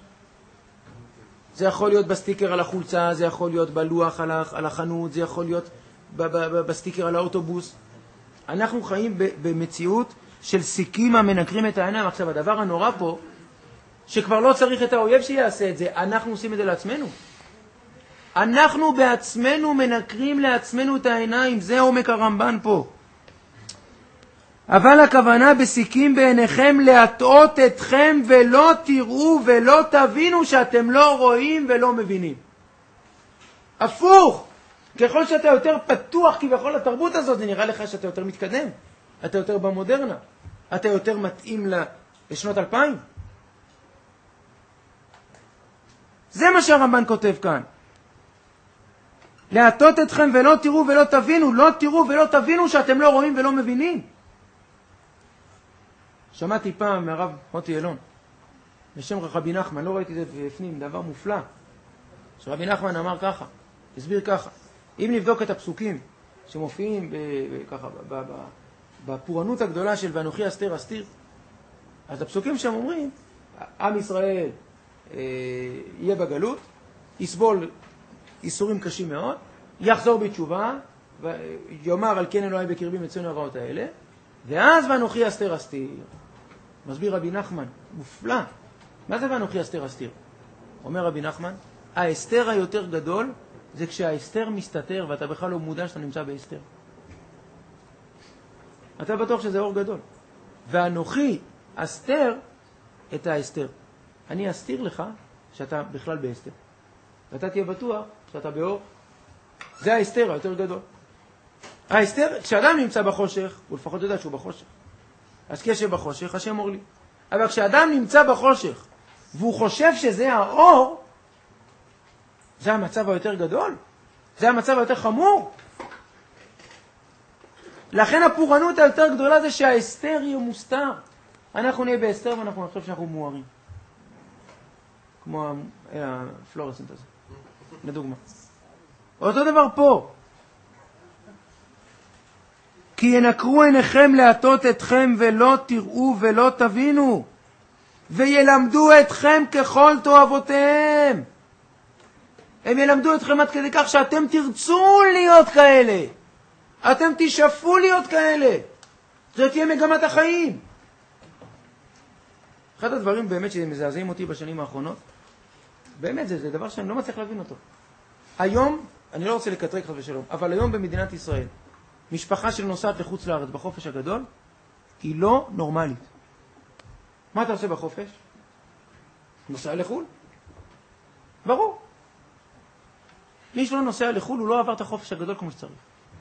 זה יכול להיות בסטיקר על החולצה, זה יכול להיות בלוח על החנות, זה יכול להיות בסטיקר על האוטובוס. אנחנו חיים במציאות של סיקים המנקרים את העיניים. עכשיו, הדבר הנורא פה, שכבר לא צריך את האויב שיעשה את זה, אנחנו עושים את זה לעצמנו. אנחנו בעצמנו מנקרים לעצמנו את העיניים, זה עומק הרמב"ן פה. אבל הכוונה בסיקים בעיניכם להטעות אתכם ולא תראו ולא תבינו שאתם לא רואים ולא מבינים. הפוך, ככל שאתה יותר פתוח כביכול לתרבות הזאת, זה נראה לך שאתה יותר מתקדם, אתה יותר במודרנה, אתה יותר מתאים לשנות 2000. זה מה שהרמב"ן כותב כאן. להטעות אתכם ולא תראו ולא תבינו, לא תראו ולא תבינו שאתם לא רואים ולא מבינים. שמעתי פעם מהרב מוטי אלון, בשם רבי נחמן, לא ראיתי את זה בפנים, דבר מופלא. שרבי נחמן אמר ככה, הסביר ככה, אם נבדוק את הפסוקים שמופיעים ככה, בפורענות הגדולה של ואנוכי אסתר אסתיר, אז הפסוקים שם אומרים, עם ישראל יהיה בגלות, יסבול איסורים קשים מאוד, יחזור בתשובה, ויאמר על כן אלוהי בקרבי מצאנו הרעות האלה, ואז ואנוכי אסתר אסתיר. מסביר רבי נחמן, מופלא. מה זה ואנוכי אסתר אסתיר? אומר רבי נחמן, האסתר היותר גדול זה כשהאסתר מסתתר ואתה בכלל לא מודע שאתה נמצא באסתר. אתה בטוח שזה אור גדול. ואנוכי אסתר את האסתר. אני אסתיר לך שאתה בכלל באסתר. ואתה תהיה בטוח שאתה באור. זה האסתר היותר גדול. האסתר, כשאדם נמצא בחושך, הוא לפחות יודע שהוא בחושך. אז כשבחושך, השם אור לי. אבל כשאדם נמצא בחושך, והוא חושב שזה האור, זה המצב היותר גדול. זה המצב היותר חמור. לכן הפורענות היותר גדולה זה שהאסתר יהיה מוסתר. אנחנו נהיה באסתר ואנחנו נחשוב שאנחנו מוארים. כמו הפלורסנט הזה. לדוגמה. אותו דבר פה. כי ינקרו עיניכם להטות אתכם ולא תראו ולא תבינו, וילמדו אתכם ככל תאוותיהם. הם ילמדו אתכם עד כדי כך שאתם תרצו להיות כאלה. אתם תשאפו להיות כאלה. זאת תהיה מגמת החיים. אחד הדברים באמת שמזעזעים אותי בשנים האחרונות, באמת זה דבר שאני לא מצליח להבין אותו. היום, אני לא רוצה לקטרק חס ושלום, אבל היום במדינת ישראל, משפחה של נוסעת לחוץ לארץ בחופש הגדול, היא לא נורמלית. מה אתה עושה בחופש? נוסע לחול? ברור. מי שלא נוסע לחול, הוא לא עבר את החופש הגדול כמו שצריך.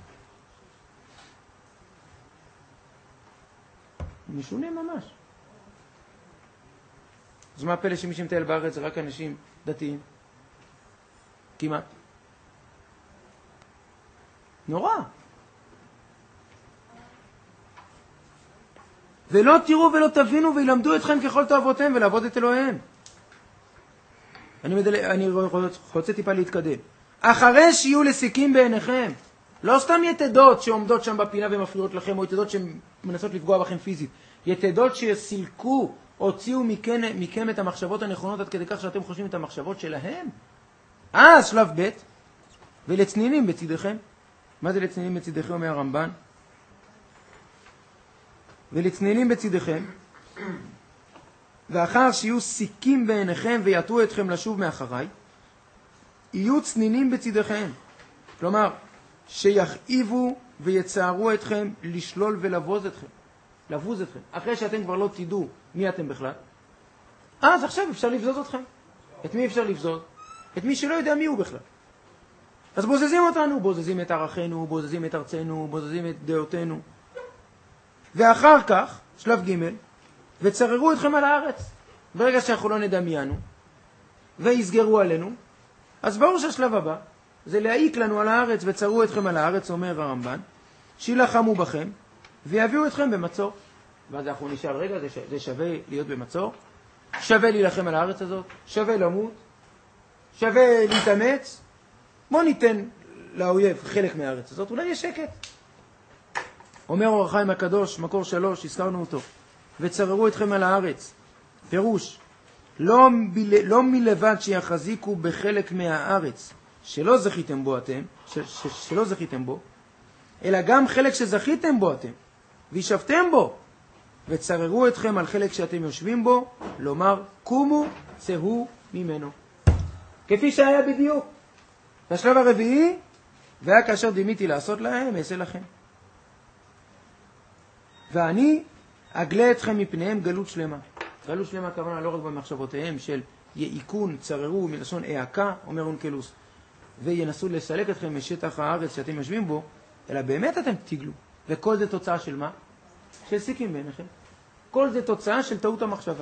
משונה ממש. אז מה הפלא שמי שמטייל בארץ זה רק אנשים דתיים? כמעט. נורא. ולא תראו ולא תבינו וילמדו אתכם ככל תאוותיהם ולעבוד את אלוהיהם. אני רוצה טיפה להתקדם. אחרי שיהיו לסיקים בעיניכם, לא סתם יתדות שעומדות שם בפינה ומפריעות לכם, או יתדות שמנסות לפגוע בכם פיזית, יתדות שיסילקו הוציאו מכם את המחשבות הנכונות עד כדי כך שאתם חושבים את המחשבות שלהם. אז שלב ב' ולצנינים בצדכם. מה זה לצנינים בצדכם, אומר הרמב"ן? ולצנינים בצדכם, ואחר שיהיו סיכים בעיניכם ויעטו אתכם לשוב מאחריי, יהיו צנינים בצדכם. כלומר, שיכאיבו ויצערו אתכם לשלול ולבוז אתכם. לבוז אתכם. אחרי שאתם כבר לא תדעו מי אתם בכלל, אז עכשיו אפשר לבזוז אתכם. את מי אפשר לבזוז? את מי שלא יודע מי הוא בכלל. אז בוזזים אותנו, בוזזים את ערכינו, בוזזים את ארצנו, בוזזים את דעותינו. ואחר כך, שלב ג' וצררו אתכם על הארץ. ברגע שאנחנו לא נדע מי אנו, ויסגרו עלינו, אז ברור שהשלב הבא זה להעיק לנו על הארץ, וצרו אתכם על הארץ, אומר הרמב"ן, שילחמו בכם, ויביאו אתכם במצור. ואז אנחנו נשאל, רגע, זה שווה להיות במצור? שווה להילחם על הארץ הזאת? שווה למות? שווה להתאמץ? בוא ניתן לאויב חלק מהארץ הזאת, אולי יש שקט. אומר אור החיים הקדוש, מקור 3, הזכרנו אותו, וצררו אתכם על הארץ. פירוש, לא מלבד שיחזיקו בחלק מהארץ שלא זכיתם בו אתם, שלא זכיתם בו, אלא גם חלק שזכיתם בו אתם, וישבתם בו, וצררו אתכם על חלק שאתם יושבים בו, לומר, קומו, צאו ממנו. כפי שהיה בדיוק. בשלב הרביעי, והיה כאשר דימיתי לעשות להם, אעשה לכם. ואני אגלה אתכם מפניהם גלות שלמה. גלות שלמה הכוונה לא רק במחשבותיהם של יעיקון, צררו, מלשון העקה, אומר אונקלוס, וינסו לסלק אתכם משטח הארץ שאתם יושבים בו, אלא באמת אתם תגלו. וכל זה תוצאה של מה? של סיכים בעיניכם. כל זה תוצאה של טעות המחשבה.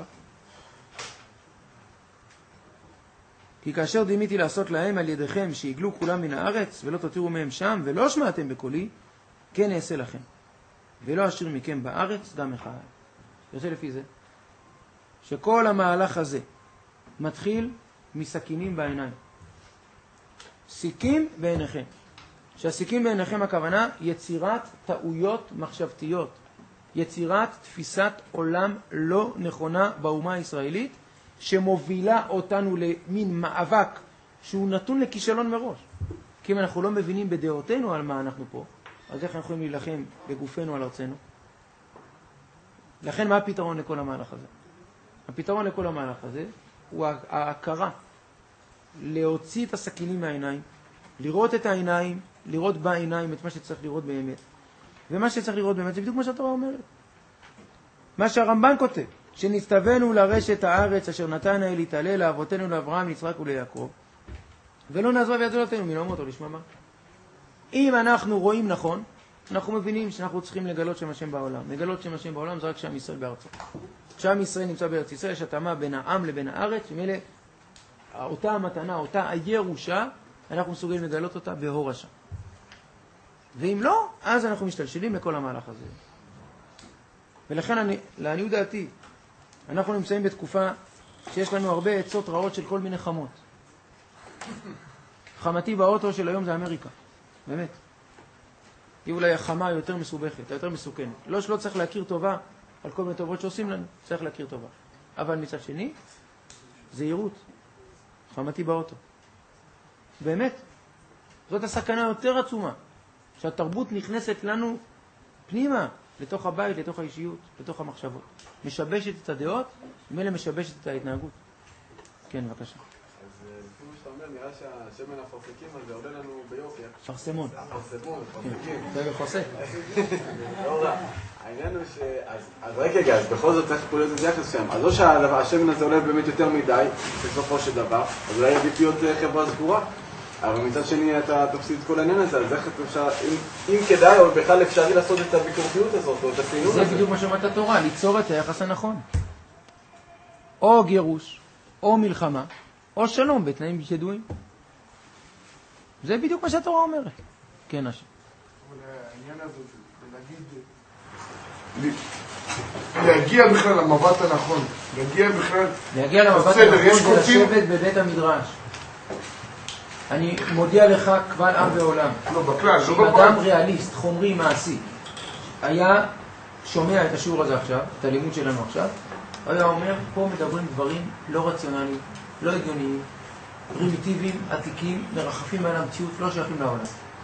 כי כאשר דימיתי לעשות להם על ידיכם שיגלו כולם מן הארץ ולא תותירו מהם שם ולא שמעתם בקולי, כן אעשה לכם. ולא אשאיר מכם בארץ דם אחד. יוצא לפי זה שכל המהלך הזה מתחיל מסכינים בעיניים. סיכים בעיניכם. שהסיכים בעיניכם הכוונה יצירת טעויות מחשבתיות. יצירת תפיסת עולם לא נכונה באומה הישראלית, שמובילה אותנו למין מאבק שהוא נתון לכישלון מראש. כי אם אנחנו לא מבינים בדעותינו על מה אנחנו פה, אז איך אנחנו יכולים להילחם בגופנו על ארצנו? לכן מה הפתרון לכל המהלך הזה? הפתרון לכל המהלך הזה הוא ההכרה. להוציא את הסכינים מהעיניים, לראות את העיניים, לראות בעיניים את מה שצריך לראות באמת. ומה שצריך לראות באמת זה בדיוק מה שהתורה אומרת. מה שהרמב"ן כותב, שנסתווינו לרשת הארץ אשר נתן האל להתעלה לאבותינו לאברהם, ליצחק וליעקב, ולא נעזוב יד זולתנו מלאמות או לשמה מה. אם אנחנו רואים נכון, אנחנו מבינים שאנחנו צריכים לגלות שם השם בעולם. לגלות שם השם בעולם זה רק שעם ישראל בארצו. כשעם ישראל נמצא בארץ ישראל, יש התאמה בין העם לבין הארץ, ומילא אותה המתנה, אותה הירושה, אנחנו מסוגלים לגלות אותה באור השם. ואם לא, אז אנחנו משתלשלים לכל המהלך הזה. ולכן, לעניות דעתי, אנחנו נמצאים בתקופה שיש לנו הרבה עצות רעות של כל מיני חמות. חמתי באוטו של היום זה אמריקה. באמת. היא אולי החמה יותר מסובכת, יותר מסוכנת. לא שלא צריך להכיר טובה על כל מיני טובות שעושים לנו, צריך להכיר טובה. אבל מצד שני, זהירות. חמתי באוטו. באמת. זאת הסכנה יותר עצומה. שהתרבות נכנסת לנו פנימה, לתוך הבית, לתוך האישיות, לתוך המחשבות. משבשת את הדעות, ומילא משבשת את ההתנהגות. כן, בבקשה. אז לפי מה שאתה אומר, נראה שהשמן הפרסקים הזה עולה לנו ביוקר. פרסמון. פרסמון, פרסקים. זה בחוסה. לא רע. העניין הוא אז רגע, אז בכל זאת צריך פה להיות איזה יחס שם. אז לא שהשמן הזה עולה באמת יותר מדי, בסופו של דבר, אז אולי עדיף להיות חברה סגורה. אבל מצד שני אתה תפסיד את כל העניין הזה, אז איך אפשר, אם כדאי או בכלל אפשרי לעשות את הביקורתיות הזאת או את הסינון הזה. זה בדיוק מה שאומרת התורה, ליצור את היחס הנכון. או גירוש, או מלחמה, או שלום בתנאים ידועים. זה בדיוק מה שהתורה אומרת. כן, אשר. אבל העניין הזה זה להגיע בכלל למבט הנכון. להגיע למבט הנכון זה לשבת בבית המדרש. אני מודיע לך קבל עם ועולם. לא, בכלל, שאם אדם ריאליסט, חומרי, מעשי, היה שומע את השיעור הזה עכשיו, את הלימוד שלנו עכשיו, הוא היה אומר, פה מדברים דברים לא רציונליים, לא הגיוניים, פרימיטיביים, עתיקים, מרחפים מעל המציאות, לא שייכים לעולם.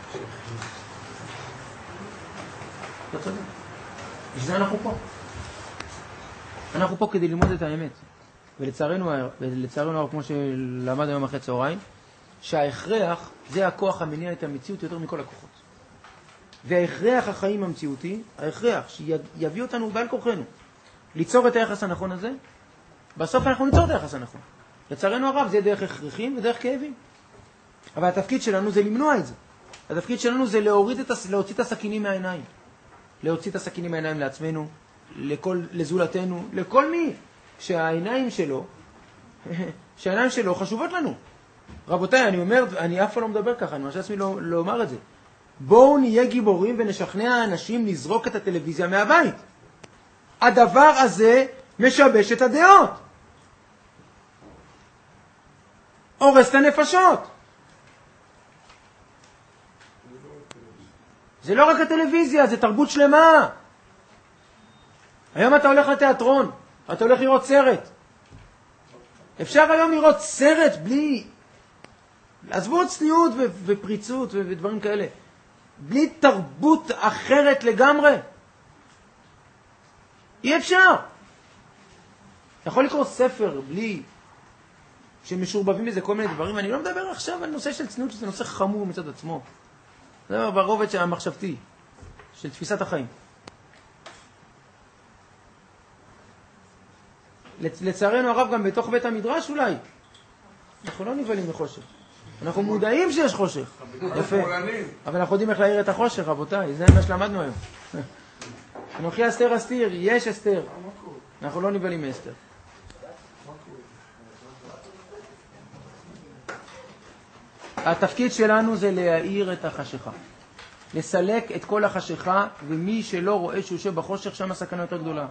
לא צודק. בשביל אנחנו פה. אנחנו פה כדי ללמוד את האמת. ולצערנו הרב, כמו שלמד היום אחרי צהריים, שההכרח זה הכוח המניע את המציאות יותר מכל הכוחות. וההכרח החיים המציאותי, ההכרח שיביא אותנו בעל כוחנו, ליצור את היחס הנכון הזה, בסוף אנחנו ניצור את היחס הנכון. לצערנו הרב זה דרך הכרחים ודרך כאבים. אבל התפקיד שלנו זה למנוע את זה. התפקיד שלנו זה להוציא את הסכינים מהעיניים. להוציא את הסכינים מהעיניים לעצמנו, לזולתנו, לכל מי שהעיניים שלו חשובות לנו. רבותיי, אני אומר, אני אף פעם לא מדבר ככה, אני מרשה לעצמי לא אומר את זה. בואו נהיה גיבורים ונשכנע האנשים לזרוק את הטלוויזיה מהבית. הדבר הזה משבש את הדעות. הורס את הנפשות. זה לא רק הטלוויזיה, זה תרבות שלמה. היום אתה הולך לתיאטרון, אתה הולך לראות סרט. אפשר היום לראות סרט בלי... עזבו צניעות ופריצות ודברים כאלה. בלי תרבות אחרת לגמרי. אי אפשר. אתה יכול לקרוא ספר בלי שמשורבבים בזה כל מיני דברים. אני לא מדבר עכשיו על נושא של צניעות, שזה נושא חמור מצד עצמו. זה ברובד המחשבתי, של תפיסת החיים. לצערנו הרב גם בתוך בית המדרש אולי. אנחנו לא נבלים בחושך. אנחנו מודעים שיש חושך. יפה. אבל אנחנו יודעים איך להעיר את החושך, רבותיי. זה מה שלמדנו היום. אנוכי אסתר אסתיר, יש אסתר. אנחנו לא נבלים מאסתר. התפקיד שלנו זה להאיר את החשיכה. לסלק את כל החשיכה, ומי שלא רואה שהוא יושב בחושך, שם הסכנה יותר גדולה.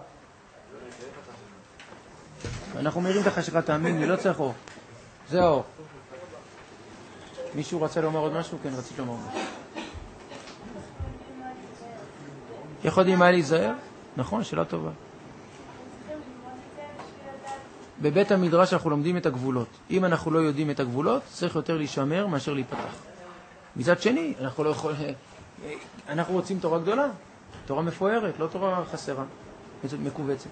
אנחנו מאירים את החשיכה, תאמין לי, לא צריך אור. זה האור. מישהו רצה לומר עוד משהו? כן, רציתי לומר משהו. יכולים מה להיזהר? נכון, שאלה טובה. בבית המדרש אנחנו לומדים את הגבולות. אם אנחנו לא יודעים את הגבולות, צריך יותר להישמר מאשר להיפתח. מצד שני, אנחנו רוצים תורה גדולה, תורה מפוארת, לא תורה חסרה, מקובצת.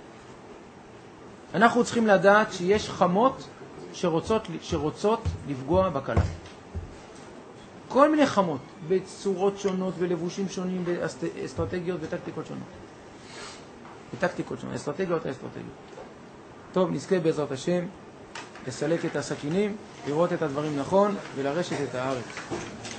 אנחנו צריכים לדעת שיש חמות שרוצות לפגוע בקלה. כל מיני חמות, בצורות שונות, בלבושים שונים, באסטרטגיות וטקטיקות שונות. אסטרטגיות. טוב, נזכה בעזרת השם לסלק את הסכינים, לראות את הדברים נכון ולרשת את הארץ.